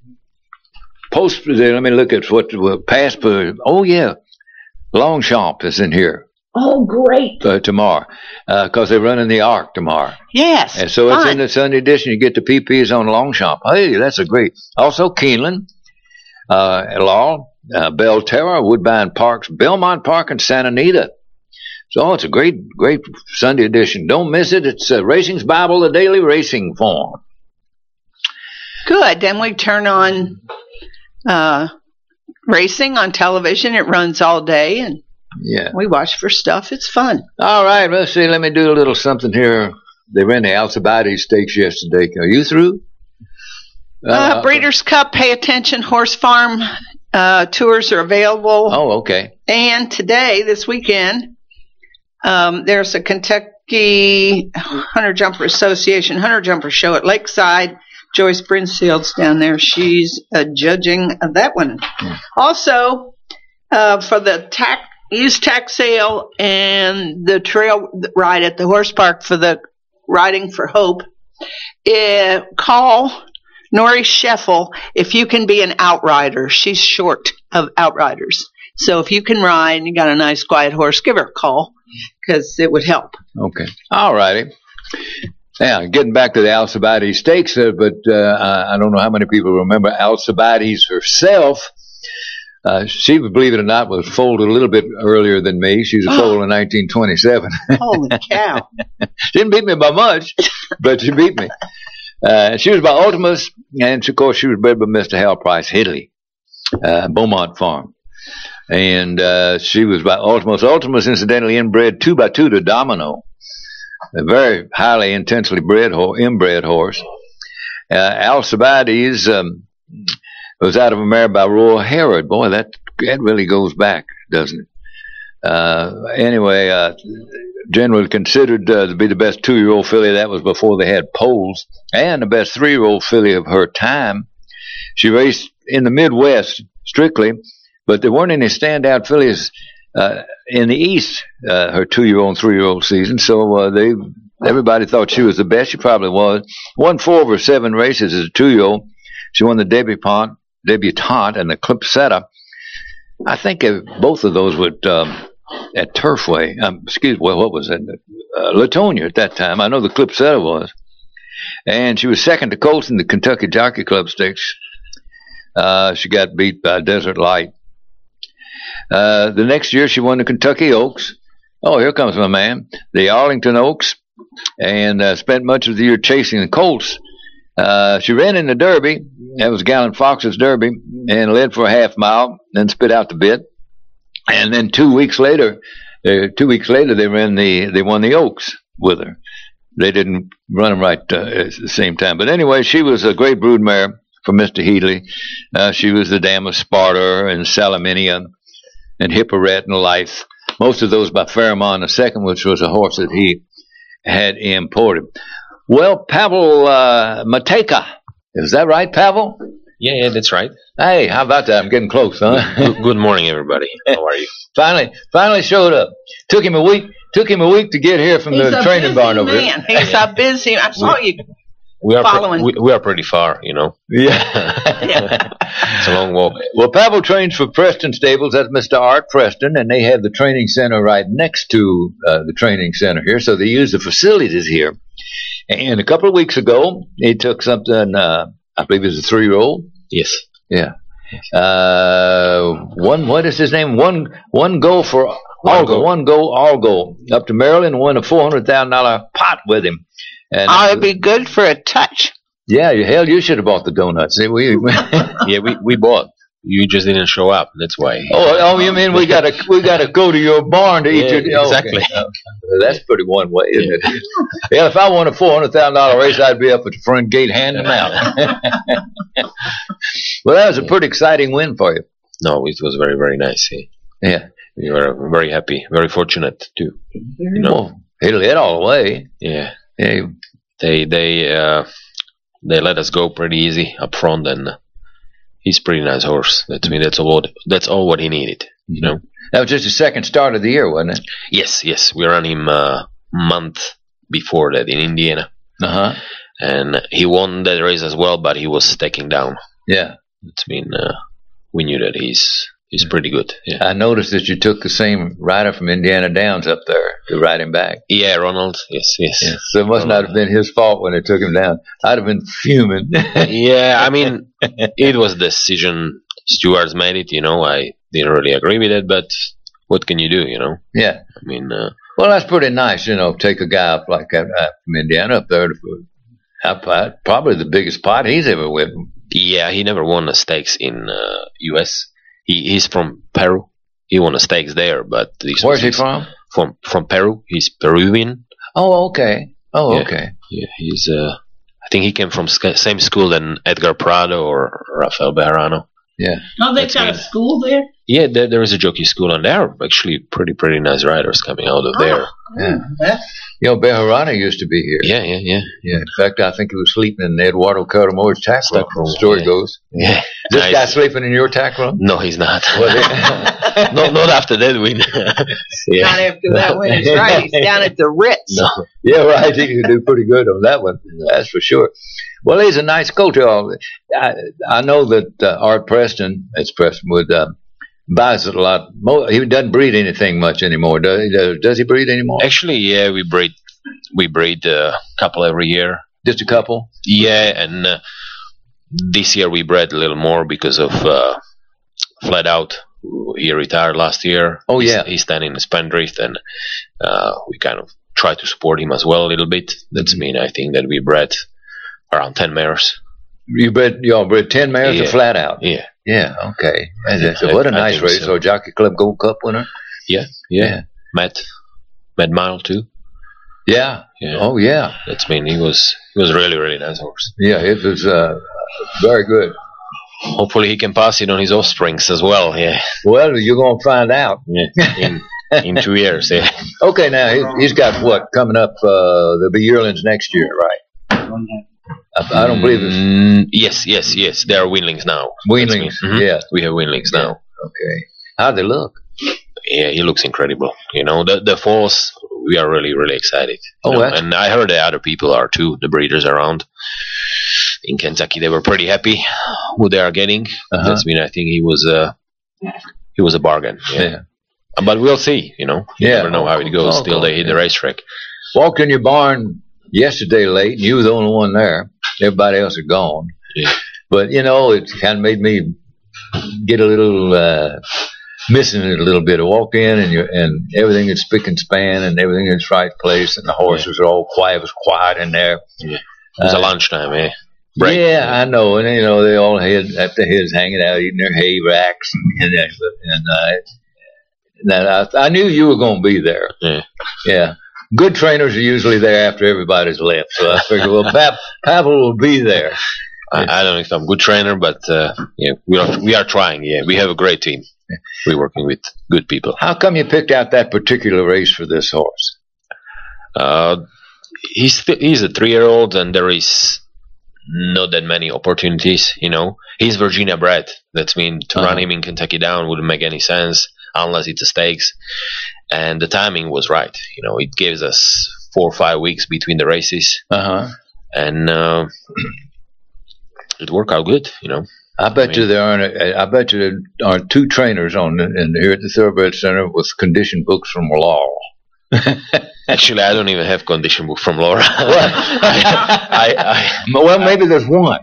post, let me look at what passed. Oh, yeah. Longchamp is in here. Oh, great. tomorrow, because they're running the Arc tomorrow. Yes. And so fun. it's in the Sunday edition. You get the PPs on Longchamp. Hey, that's a great. Also, Keeneland, Laurel, Belterra, Woodbine Parks, Belmont Park, and Santa Anita. So it's a great Sunday edition. Don't miss it. It's Racing's Bible, the daily racing form. Good. Then we turn on racing on television. It runs all day, and Yeah. we watch for stuff. It's fun. All right, let's see. Let me do a little something here. They ran the Alcibiades Stakes yesterday. Are you through? Breeders' Cup, pay attention. Horse Farm tours are available. Oh, okay. And today, this weekend, there's a Kentucky Hunter Jumper Association Hunter Jumper show at Lakeside. Joyce Brinsfield's down there. She's judging that one. Also, for the used tax sale and the trail ride at the horse park for the Riding for Hope, call Nori Scheffel if you can be an outrider. She's short of outriders. So if you can ride and you got a nice quiet horse, give her a call because it would help. Okay. All righty. Yeah, getting back to the Alcibiades Stakes, but I don't know how many people remember Alcibiades herself. She, believe it or not, was foaled a little bit earlier than me. She was foaled in 1927. Holy cow. She didn't beat me by much, but she beat me. She was by Ultimus, and of course she was bred by Mr. Hal Price Hidley, Beaumont Farm. And she was by Ultimus. Ultimus, incidentally, inbred 2x2 to Domino. A very highly intensely inbred horse. Alcibiades was out of a mare by Royal Herod. Boy, that really goes back, doesn't it? Anyway, generally considered to be the best 2-year-old filly. That was before they had polls. And the best 3-year-old filly of her time. She raced in the Midwest strictly, but there weren't any standout fillies in the East, her 2-year-old and 3-year-old season. So everybody thought she was the best. She probably was. Won 4 of her 7 races as a 2-year-old. She won the debutante and the Clipsetta. I think both of those were at Turfway. What was it? Latonia at that time. I know the Clipsetta was. And she was second to Colts in the Kentucky Jockey Club Stakes. She got beat by Desert Light. The next year she won the Kentucky Oaks. Oh, here comes my man. The Arlington Oaks. And spent much of the year chasing the Colts. She ran in the Derby. That was Gallant Fox's Derby. And led for a half mile. Then spit out the bit. And then 2 weeks later, they won the Oaks with her. They didn't run them right at the same time. But anyway, she was a great broodmare for Mr. Heatley. She was the Dam of Sparta and Salaminia and Hipporet and Lithe. Most of those by Fairmont II, which was a horse that he had imported. Well, Pavel Matejka. Is that right, Pavel? Yeah, that's right. Hey, how about that? I'm getting close, huh? Good morning, everybody. How are you? Finally showed up. Took him a week to get here from the training barn over here. He's a busy. I saw you following. We are pretty far, you know. Yeah. It's a long walk. Well, Pavel trains for Preston Stables. That's Mr. Art Preston, and they have the training center right next to the training center here, so they use the facilities here. And a couple of weeks ago, he took something, I believe it was a 3-year-old. Yes. Yeah. What is his name? One go for Algo. One go Algo. Up to Maryland and won a $400,000 pot with him. And it'd be good for a touch. Yeah, hell, you should have bought the donuts. We bought. You just didn't show up. That's why. Oh, you mean we gotta go to your barn to eat your exactly. Okay. That's pretty one way, isn't it? Yeah, if I won a $400,000 race, I'd be up at the front gate handing them out. Well, that was a pretty exciting win for you. No, it was very, very nice. Yeah. We were very happy, very fortunate too. You know, well, he led all the way. Yeah. They let us go pretty easy up front, and he's a pretty nice horse. That's all what he needed. You know. That was just the second start of the year, wasn't it? Yes. We ran him a month before that in Indiana. And he won that race as well, but he was stacking down. Yeah. We knew that he's He's pretty good. Yeah. I noticed that you took the same rider from Indiana Downs up there to ride him back. Yeah, Ronald. Yes. Yeah. So it must not have been his fault when they took him down. I'd have been fuming. Yeah, I mean, it was the decision. Stewards made it. I didn't really agree with it, but what can you do? Yeah. I mean, well, that's pretty nice. Take a guy up like that from Indiana up there to probably the biggest pot he's ever whipped. Yeah, he never won the stakes in U.S. He's from Peru. He won the stakes there, but where's he from? From Peru. He's Peruvian. Oh, okay. Okay. Yeah, he's. I think he came from same school than Edgar Prado or Rafael Bejarano. Yeah. Oh, they've got a school there? Yeah, there is a jockey school, and there are actually pretty nice riders coming out of there. Yeah. Bejarano used to be here. Yeah. Yeah. In fact, I think he was sleeping in Eduardo Caramore's tack room. The story goes. Yeah. This guy sleeping in your tack room? No, he's not. Not after that win. Yeah. Not after that win. That's right. He's down at the Ritz. No. Yeah, right. He could do pretty good on that one. That's for sure. Well, he's a nice coach. I know that Art Preston, would buys it a lot. He doesn't breed anything much anymore. Does he breed anymore? Actually, yeah, we breed a couple every year. Just a couple? Yeah, and this year we bred a little more because of Flat Out. He retired last year. Oh, yeah. He's standing in Spendthrift, and we kind of try to support him as well a little bit. That's I think that we bred around 10 mares. Y'all bred 10 mares to Flat Out? Yeah. Yeah, okay. What a nice race. So Jockey Club Gold Cup winner? Yeah. Matt Mile too. Yeah. Oh, yeah. That's he was really, really nice horse. Yeah, it was very good. Hopefully he can pass it on his offsprings as well, yeah. Well, you're going to find out. Yeah, in 2 years, yeah. Okay, now, he's got what coming up? There'll be yearlings next year, right? I don't believe it. Yes. There are weanlings now. Weanlings, yeah. We have weanlings now. Okay. How they look? Yeah, he looks incredible. The foals, we are really, really excited. And I heard that other people are too, the breeders around in Kentucky. They were pretty happy who they are getting. That's I think he was a bargain. Yeah. But we'll see, You never know how it goes till they hit the racetrack. Walked in your barn yesterday late, and you were the only one there. Everybody else had gone. Yeah. But, it kind of made me get a little missing it a little bit. I walked in, and everything is spick and span, and everything in its right place, and the horses are all quiet. It was quiet in there. Yeah. It was a lunchtime, eh? Break. Yeah, I know. And, they all had their heads hanging out, eating their hay racks. And I knew you were going to be there. Yeah. Good trainers are usually there after everybody's left. So I figured, Pavel will be there. I don't know if I'm a good trainer, but we are trying. Yeah, we have a great team. We're working with good people. How come you picked out that particular race for this horse? He's a 3-year-old, and there is not that many opportunities. He's Virginia bred. That means to run him in Kentucky Down wouldn't make any sense unless it's a stakes. And the timing was right. It gives us 4 or 5 weeks between the races. And it worked out good, I bet you there aren't 2 trainers here at the Thoroughbred Center with condition books from Laurel. Actually, I don't even have condition book from Laura. Well, maybe there's one.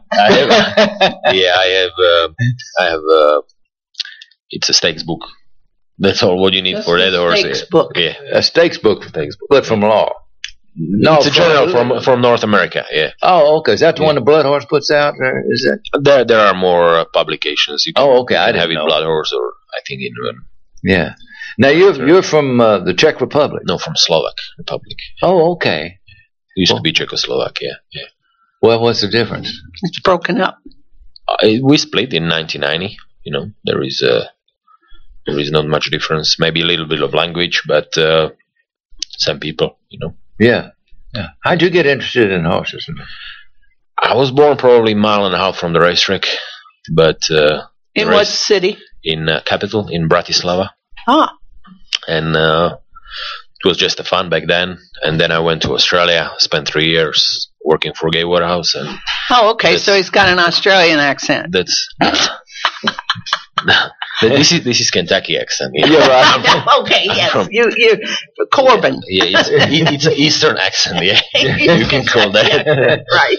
I have. It's a stakes book. That's all what you need for that horse. Stakes book. Yeah, a stakes book, but from Law. No, it's a journal from North America. Yeah. Oh, okay. Is that the one the Blood Horse puts out? Or is that? There are more publications. You can, okay. I have it Blood Horse, or I think in. Yeah. Now you're from the Czech Republic. No, from Slovak Republic. Oh, okay. It used to be Czechoslovakia. Yeah. Well, what's the difference? It's broken up. We split in 1990. There is not much difference. Maybe a little bit of language, but some people. Yeah. How'd you get interested in horses? I was born probably a mile and a half from the racetrack, but in what city? In capital, in Bratislava. And it was just a fun back then. And then I went to Australia, spent 3 years working for Gay Waterhouse. And okay. So he's got an Australian accent. That's This is Kentucky accent. You know? Yeah, right. Okay, yes, you Corbin. Yeah, it's an Eastern accent. Yeah, you can call that.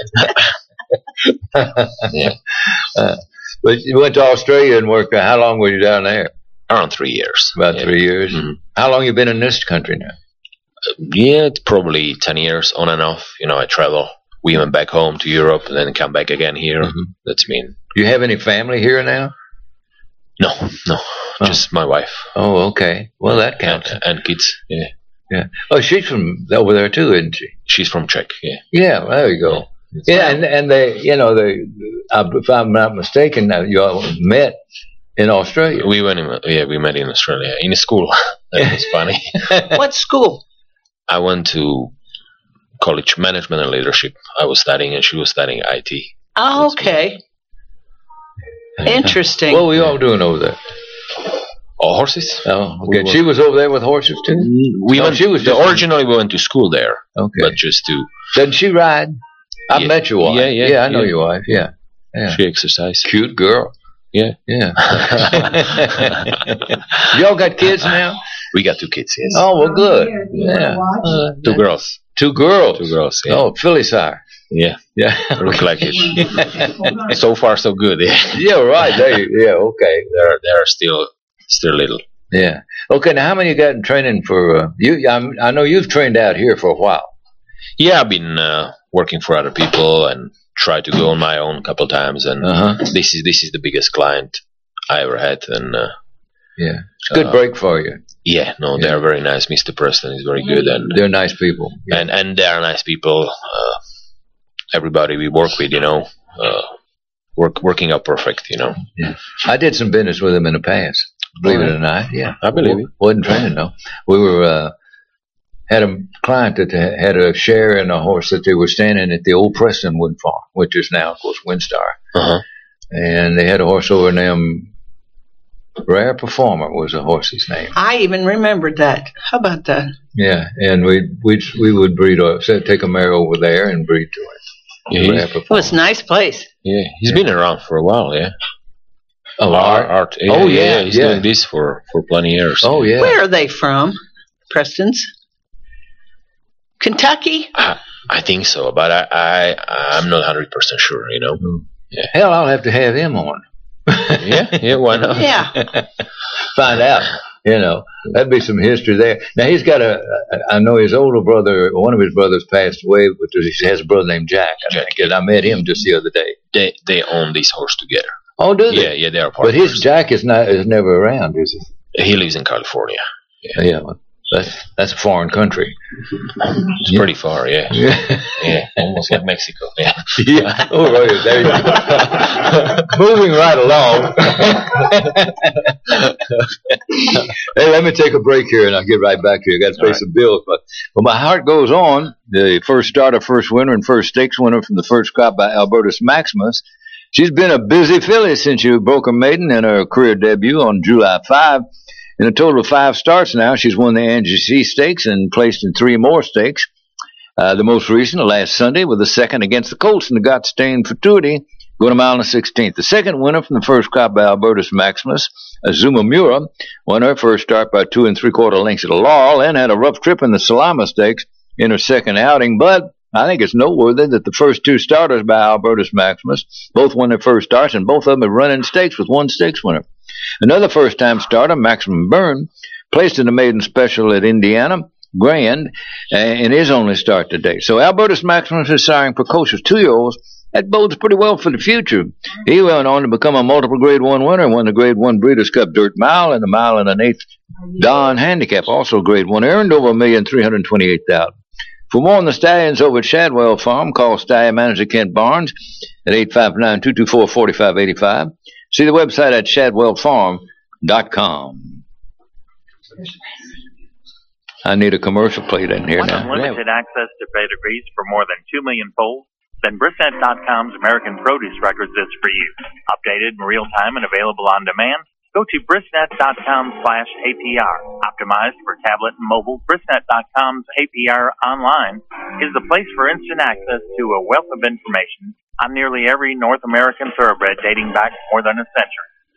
Right. Yeah, But you went to Australia and worked. How long were you down there? around 3 years. About 3 years. Mhm. How long you been in this country now? Yeah, it's probably 10 years on and off. You know, I travel. We went back home to Europe and then come back again here. That's mean. Do you have any family here now? No, just my wife. Oh, okay. Well, that counts. And kids. Yeah, Yeah. Oh, she's from over there too, isn't she? she's from Czech. Yeah. Yeah. Well, there you go. Yeah, and they, you know, if I'm not mistaken, you all met in Australia. We met in Australia in school. That was funny. What school? I went to college management and leadership. I was studying and she was studying IT. Oh, okay. Interesting. What were you all doing over there? Oh, horses? Oh, okay. She was over there with horses too. We No, went. she was just originally we went to school there, Okay. but just to Doesn't she ride? I Yeah. met your wife. Yeah, I know yeah. your wife. Yeah. Yeah. she exercise. Cute girl. Yeah, Yeah. Y'all got kids now? we got 2 kids. Yes, Oh, well, good. Yeah. 2 girls. 2 girls. 2 girls. Yeah, Oh, Philly sire. yeah. Yeah. Look like it. So far, so good. Yeah, Yeah, right. Yeah, okay. they're still little. Yeah. Okay, now how many you got in training for you? I know you've trained out here for a while. Yeah, I've been working for other people and tried to go on my own a couple of times, and this is the biggest client I ever had, and Yeah. It's a good break for you. yeah, no, they're very nice. Mr. Preston is very good, and They're nice people. and they are nice people. Everybody we work with, you know, working out perfect, you know. Yeah. I did some business with them in the past. Believe it or not. Yeah. I believe it. Wasn't training though. We were had a client that had a share in a horse that they were standing at the old Prestonwood farm, which is now, of course, Windstar. And they had a horse over named Rare Performer was the horse's name. I even remembered that. How about that? Yeah, and we would breed or take a mare over there and breed to it. Yeah, Rare It Performer. was a nice place. Yeah, he's been around for a while. Yeah. Oh, Art. Yeah, Oh, yeah, he's yeah. doing this for plenty of years. Oh yeah. Where are they from? Preston's? Kentucky? I think so, but I'm not 100% sure. You know. Hell, I'll have to have him on. Yeah, why not? Yeah. Find out. You know, that'd be some history there. Now he's got I know his older brother, one of his brothers passed away, but he has a brother named Jack. I think, and I met him just the other day. They own this horse together. Oh, do they? Yeah, they are But partners. his Jack is never around, is he? He lives in California. Yeah, well, that's a foreign country. It's pretty far. Yeah. Yeah, almost like Mexico. Yeah. Yeah. Oh, right. There you go. Moving right along. Hey, let me take a break here, and I'll get right back to you. I got to pay some bills, but my heart goes on. The first starter, first winner, and first stakes winner from the first crop by Albertus Maximus. She's been a busy filly since she broke her maiden in her career debut on July 5. In a total of 5 starts now, she's won the Angie C Stakes and placed in 3 more stakes. The most recent, last Sunday, with the second against the Colts in the Gotstein Futurity, going a mile and a 16th. The second winner from the first crop by Albertus Maximus, Azuma Mura, won her first start by 2 3/4 lengths at a Laurel and had a rough trip in the Salama Stakes in her second outing. But I think it's noteworthy that the first 2 starters by Albertus Maximus both won their first starts, and both of them have run in stakes with 1 stakes winner. Another first-time starter, Maximum Byrne, placed in the maiden special at Indiana Grand in his only start today. So Albertus Maximus is siring precocious 2-year-olds. That bodes pretty well for the future. He went on to become a multiple Grade 1 winner, won the Grade 1 Breeders' Cup Dirt Mile and the mile and an eighth Don Handicap, also Grade 1, earned over $1,328,000. For more on the stallions over at Shadwell Farm, call stallion manager Kent Barnes at 859-224-4585. See the website at shadwellfarm.com. I need a commercial played in here Want now. unlimited access to pedigrees for more than 2 million foals? Then Brisnet.com's American Produce Records is for you. Updated in real time and available on demand? Go to Brisnet.com/APR. Optimized for tablet and mobile, Brisnet.com's APR Online is the place for instant access to a wealth of information on nearly every North American thoroughbred dating back more than a century.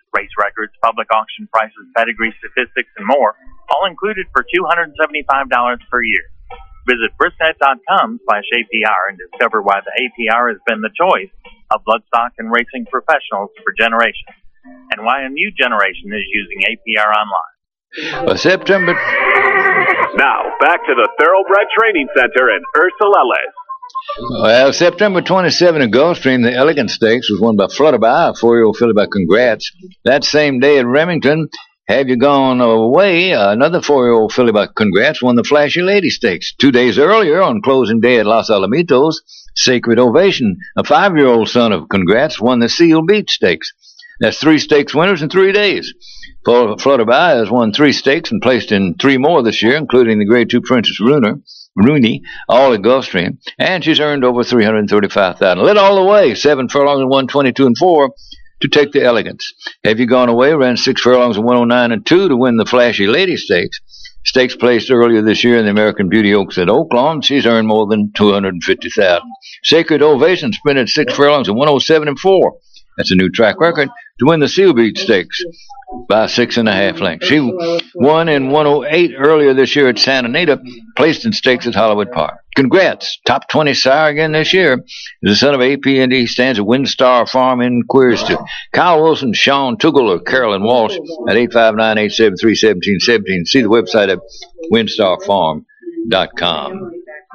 Race records, public auction prices, pedigree statistics, and more, all included for $275 per year. Visit brisnet.com/APR and discover why the APR has been the choice of bloodstock and racing professionals for generations, and why a new generation is using APR online. September. Now, back to the Thoroughbred Training Center and Ursel Ellis. Well, September 27 at Gulfstream, the Elegant Stakes was won by Flutterby, a 4-year-old filly by Congrats. That same day at Remington, Have You Gone Away, another 4-year-old filly by Congrats, won the Flashy Lady Stakes. 2 days earlier, on closing day at Los Alamitos, Sacred Ovation, a 5-year-old son of Congrats, won the Seal Beach Stakes. That's 3 stakes winners in 3 days. Flutterby has won 3 stakes and placed in 3 more this year, including the Grade 2 Princess Rooney, all at Gulfstream, and she's earned over $335,000. Led all the way, 7 furlongs and 122 and 4 to take the Elegance. Have You Gone Away ran 6 furlongs and 109 and 2 to win the Flashy Lady Stakes. Stakes placed earlier this year in the American Beauty Oaks at Oaklawn. She's earned more than $250,000. Sacred Ovation sprinted 6 furlongs and 107 and 4. That's a new track record to win the Seal Beach Stakes by 6.5 lengths. She won in 108 earlier this year at Santa Anita, placed in stakes at Hollywood Park. Congrats, top 20 sire again this year. The son of AP&D stands at Windstar Farm in Queerstown. Kyle Wilson, Sean Tuggle, or Carolyn Walsh at 859-873-1717. See the website at windstarfarm.com.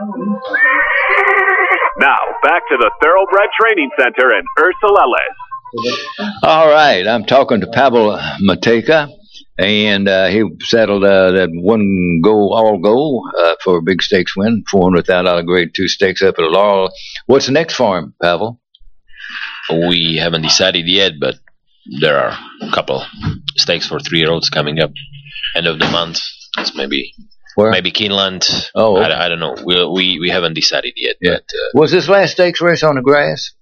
Now, back to the Thoroughbred Training Center and Ursel Ellis. All right, I'm talking to Pavel Matejka, and he settled that one all goal for a big stakes win, $400,000 Grade 2 stakes up at Laurel. What's next for him, Pavel? We haven't decided yet, but there are a couple stakes for 3-year-olds coming up. End of the month, it's maybe Keeneland. Oh, okay. I don't know. We haven't decided yet. Yeah. But, was this last stakes race on the grass?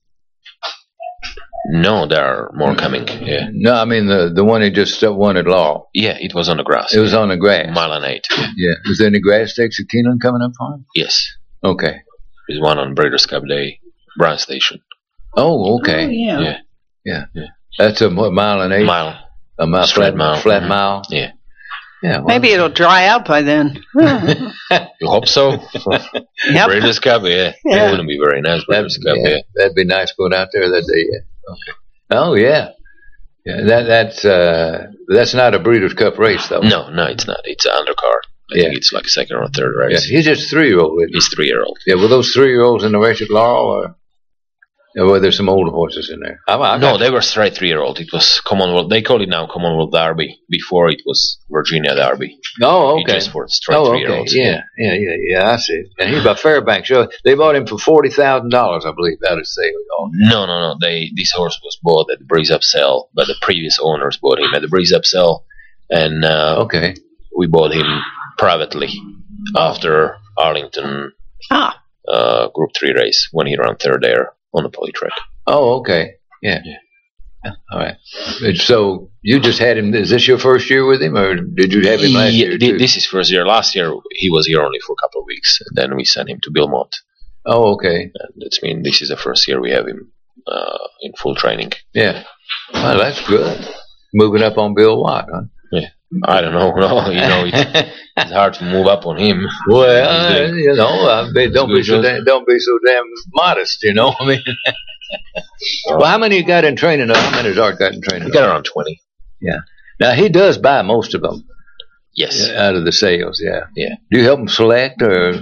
No, there are more coming. Yeah. No, I mean the one he just won at Laurel. Yeah, it was on the grass. It was on the grass. Mile and 8. Yeah. Is there any grass stakes at Keeneland coming up for him? Yes. Okay. There's one on Breeders' Cup Day, Brown Station. Oh, okay. Oh, yeah. Yeah. That's a mile and 8. Mile. A mile. Straight mile. Flat mile. Yeah. Yeah. Well, Maybe it'll dry out by then. You hope so. Yep. Breeders' Cup, yeah. It wouldn't be very nice. Breeders' Cup, yeah. That'd be nice going out there that day. Yeah. Okay. Oh yeah. Yeah. That's not a Breeders' Cup race though. No, it's not. It's an undercard. I think it's like a second or third race. Yeah. He's just 3-year-old. He's 3-year-old. Yeah. Were those 3-year-olds in the race at Laurel, or were there some older horses in there? No, they were straight 3-year-old. It was Commonwealth. They call it now Commonwealth Derby. Before it was Virginia Derby. Oh, okay. Just for straight 3-year-olds. Yeah. I see. And he's by Fairbanks. So they bought him for $40,000, I believe. That is say. No. This horse was bought at the Breeze Up Sale, but the previous owners bought him at the Breeze Up Sale, and we bought him privately after Arlington Group 3 race when he ran third there on the polytrack. Oh, okay. Yeah. All right. So you just had him. Is this your first year with him, or did you have him last year too? This is first year. Last year he was here only for a couple of weeks. Then we sent him to Belmont. Oh, okay. And that's mean this is the first year we have him in full training. Yeah. Well, that's good. Moving up on Bill Watt, huh? Yeah. I don't know. No, it's hard to move up on him. Well, don't be so damn modest. I mean. Well, how many you got in training? How many has Art got in training? He got around 20. Yeah. Now he does buy most of them. Yes. Out of the sales. Yeah. Yeah. Do you help him select or?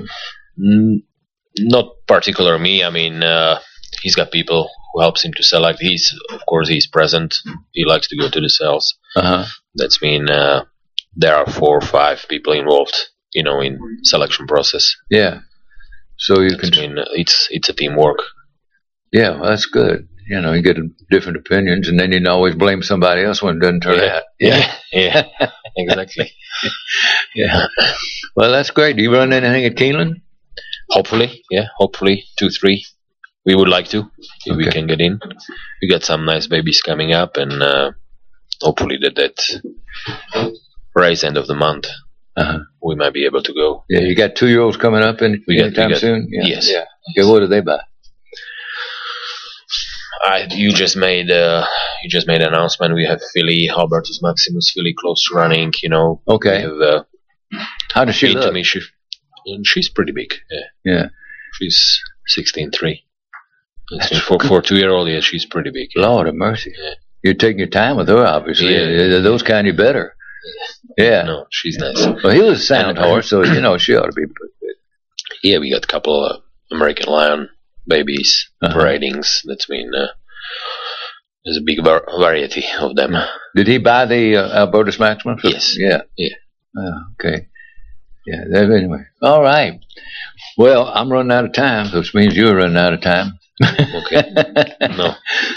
Not particular me. I mean, he's got people who helps him to select. He's present. He likes to go to the sales. That's mean there are 4 or 5 people involved, in selection process. Yeah. So you can. It's a teamwork. Yeah, well, that's good. You get different opinions, and then you can always blame somebody else when it doesn't turn out. Yeah, exactly. Yeah. Well, that's great. Do you run anything at Keeneland? Hopefully, 2-3. We would like to, if we can get in. We got some nice babies coming up, and hopefully that race end of the month, we might be able to go. Yeah, you got 2-year-olds coming up anytime soon? Yeah. Yes. Yeah. Okay, what do they buy? You just made he just made an announcement. We have filly, Albertus Maximus filly, close to running. Okay. We have, how does she look? She's pretty big. Yeah. She's 16.3. For a 2-year-old, yeah, she's pretty big. Yeah. Lord have mercy. Yeah. You're taking your time with her, obviously. Yeah. Those kind you better. Yeah. No, she's nice. Well, he was a sound horse, so she ought to be pretty good. Yeah, we got a couple of American Lion babies, paradings. There's a big variety of them. Did he buy the Albertus Maximus? Yes. Yeah. Yeah. Okay. Yeah. Anyway. All right. Well, I'm running out of time, which means you're running out of time. Okay. No.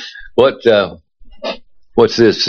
What's this?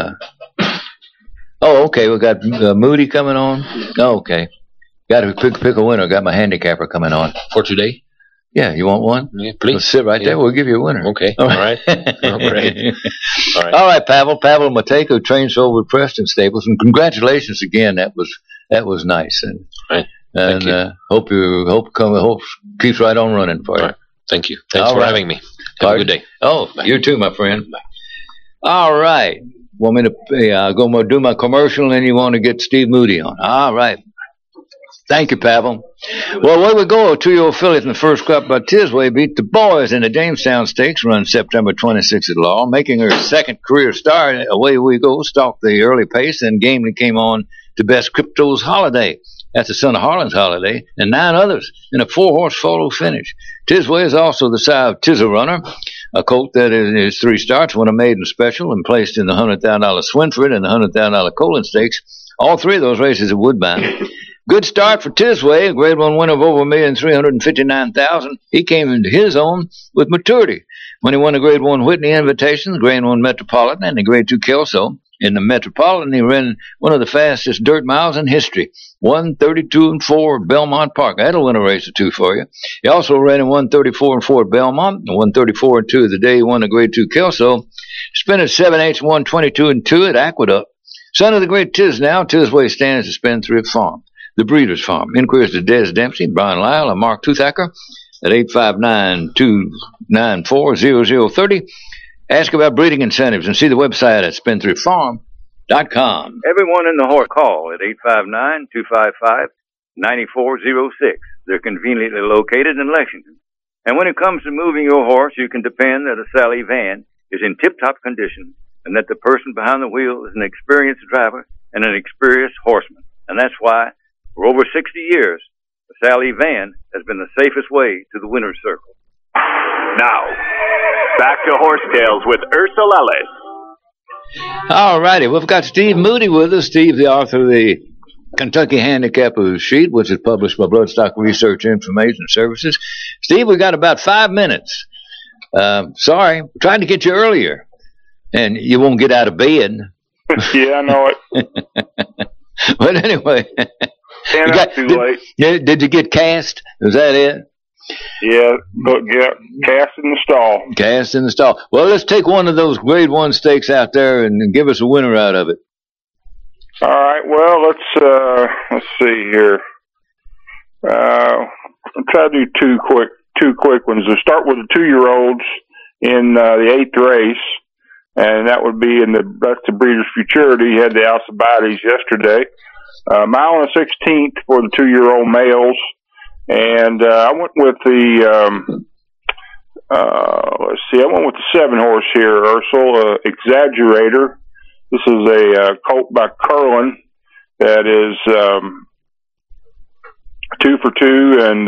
Okay. We got Moody coming on. Oh, okay. Got to pick a winner. Got my handicapper coming on For today? Yeah. You want one? Yeah, please. Let's sit right there. We'll give you a winner. Okay. All right. Oh, great. All right. All right, Pavel Matejko trains over at Preston Stables, and congratulations again. That was nice, and right. And hope keeps right on running for you. Right. Thank you. Thanks for having me. Have a good day. Oh, bye. You too, my friend. Bye. All right. Want me to go do my commercial, and then you want to get Steve Moody on? All right. Thank you, Pavel. Well, away we go. A 2-year-old filly in the first crop by Tisway beat the boys in the Jamestown Stakes run September 26th at Law, making her second career start. Away we go. Stalked the early pace, and gamely came on to Best Crypto's Holiday. That's the son of Harlan's Holiday, and 9 others in a 4-horse follow finish. Tisway is also the sire of Tizza Runner, a colt that in his 3 starts won a maiden special and placed in the $100,000 Swinford and the $100,000 Colin Stakes. All 3 of those races at Woodbine. Good start for Tisway, a Grade 1 winner of over $1,359,000. He came into his own with maturity when he won the Grade 1 Whitney Invitation, the Grade 1 Metropolitan, and the Grade 2 Kelso. In the Metropolitan, he ran one of the fastest dirt miles in history, 1:32.4 at Belmont Park. That'll win a race or 2 for you. He also ran in 1:34.4 at Belmont, and 1:34.2 the day he won the Grade 2 Kelso. Spent at 7/8 and 1:22.2 at Aqueduct. Son of the great Tisnow, Tisway stands to Spendthrift Farm, the Breeders' Farm. Inquiries to Des Dempsey, Brian Lyle, and Mark Toothacker at 859-294-0030. Ask about breeding incentives and see the website at spendthriftfarm.com. Everyone in the horse call at 859-255-9406. They're conveniently located in Lexington. And when it comes to moving your horse, you can depend that a Sally van is in tip-top condition and that the person behind the wheel is an experienced driver and an experienced horseman. And that's why, for over 60 years, the Sally van has been the safest way to the winner's circle. Now, back to Horse Tales with Ursel Ellis. All righty, we've got Steve Moody with us. Steve, the author of the Kentucky Handicapper Sheet, which is published by Bloodstock Research Information Services. Steve, we got about 5 minutes. Sorry, trying to get you earlier, and you won't get out of bed. Yeah, I know it. But anyway, too late. Did you get cast? Is that it? Yeah, but get cast in the stall. Cast in the stall. Well, let's take one of those Grade 1 stakes out there and give us a winner out of it. All right. Well, let's see here. I'll try to do two quick ones. We'll start with the 2-year-olds in the 8th race, and that would be that's the Breeders' Futurity. He had the Alcibiades yesterday. Mile and a 16th for the 2-year-old males. And I went with the let's see, I went with the 7-horse here, Ursel, Exaggerator. This is a colt by Curlin that is 2 for 2, and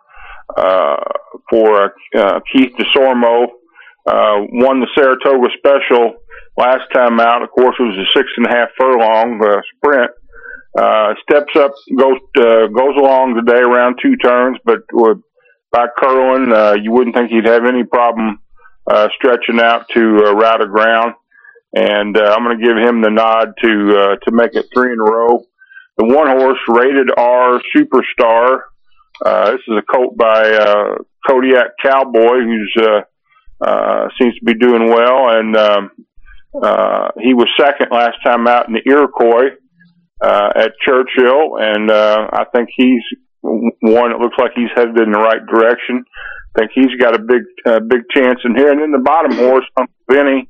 for Keith DeSormo, won the Saratoga Special last time out. Of course, it was a 6.5 furlong sprint. Steps up, goes along today around 2 turns, but by Curlin, you wouldn't think he'd have any problem stretching out to route of ground. And I'm going to give him the nod to make it 3 in a row. The 1-horse Rated R Superstar. This is a colt by Kodiak Cowboy, who's seems to be doing well, and he was second last time out in the Iroquois at Churchill, and I think he's one. It looks like he's headed in the right direction. I think he's got a big chance in here. And then the bottom horse, Uncle Vinny,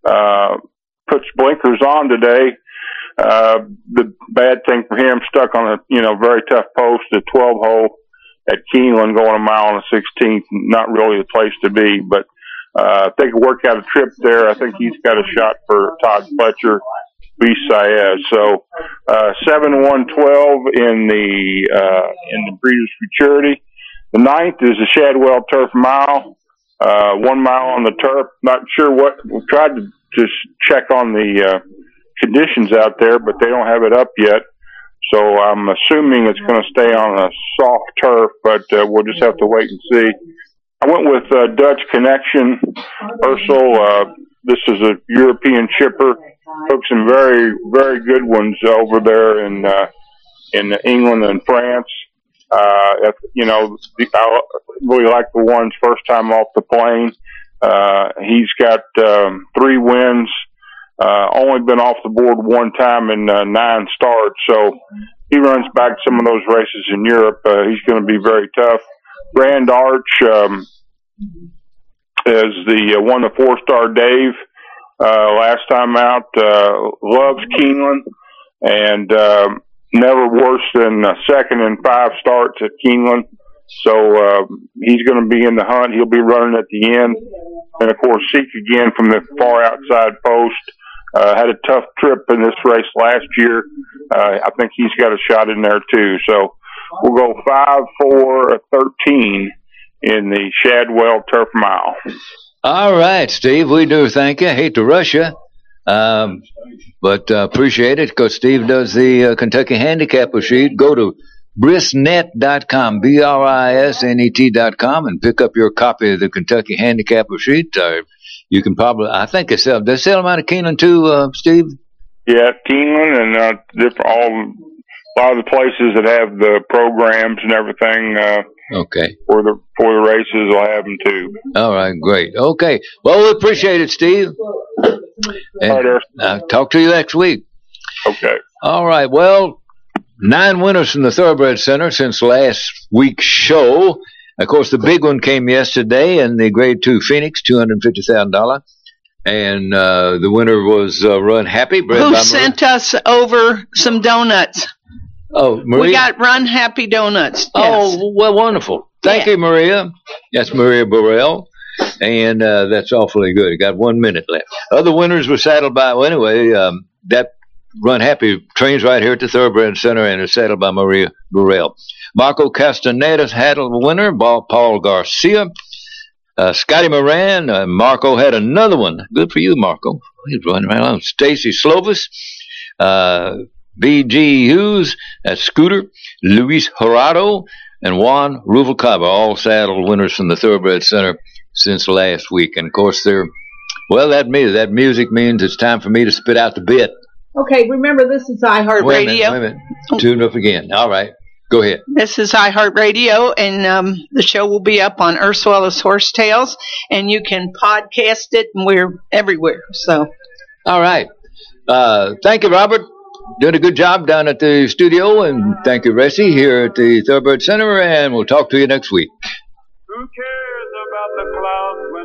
puts blinkers on today. The bad thing for him, stuck on a, very tough post, a 12-hole at Keeneland, going a mile on the 16th, not really the place to be, but, if they could work out a trip there, I think he's got a shot for Todd Fletcher, B. Saez. So, 7-1-12 in the Breeders' Futurity. The 9th is the Shadwell Turf Mile, 1 mile on the turf. Not sure we tried to just check on the, conditions out there, but they don't have it up yet. So I'm assuming it's going to stay on a soft turf, but we'll just have to wait and see. I went with Dutch Connection, Ursel. This is a European shipper. Took some very, very good ones over there in England and France. I really like the ones first time off the plane. He's got 3 wins. Only been off the board 1 time in 9 starts, so he runs back some of those races in Europe. He's going to be very tough. Grand Arch is the won the 4-star Dave last time out. Loves Keeneland and never worse than 2nd in 5 starts at Keeneland. So he's going to be in the hunt. He'll be running at the end, and of course Seek again from the far outside post. Had a tough trip in this race last year. I think he's got a shot in there too. So we'll go 5-4-13 in the Shadwell Turf Mile. All right, Steve, we do thank you. Hate to rush you, but appreciate it, because Steve does the Kentucky Handicapper Sheet. Go to brisnet.com, BRISNET.com, and pick up your copy of the Kentucky Handicapper Sheet. You can probably, I think they sell them out of Keeneland too, Steve? Yeah, Keeneland and a lot of the places that have the programs and everything. Okay. For the races, will have them too. All right, great. Okay. Well, we appreciate it, Steve. And I'll talk to you next week. Okay. All right. Well, 9 winners from the Thoroughbred Center since last week's show. Of course, the big one came yesterday in the Grade 2 Phoenix, $250,000. And the winner was Run Happy. Who sent us over some donuts? Oh, Maria? We got Run Happy donuts. Yes. Oh, well, wonderful. Thank you, Maria. That's Maria Burrell. And that's awfully good. You got 1 minute left. Other winners were saddled by, well, anyway, that Run Happy trains right here at the Thoroughbred Center and is saddled by Maria Burrell. Marco Castaneda had a winner, Paul Garcia. Scotty Moran, Marco had another one. Good for you, Marco. He's running right along. Stacy Slovis, B.G. Hughes, that's Scooter, Luis Horado, and Juan Ruvalcaba, all saddle winners from the Thoroughbred Center since last week. And, of course, that music means it's time for me to spit out the bit. Okay, remember, this is iHeartRadio. Wait a minute. Tune up again. All right. Go ahead. This is iHeartRadio, and the show will be up on Ursula's Horse Tales, and you can podcast it, and we're everywhere. So, all right. Thank you, Robert. Doing a good job down at the studio, and thank you, Ressie, here at the Thoroughbred Center, and we'll talk to you next week. Okay.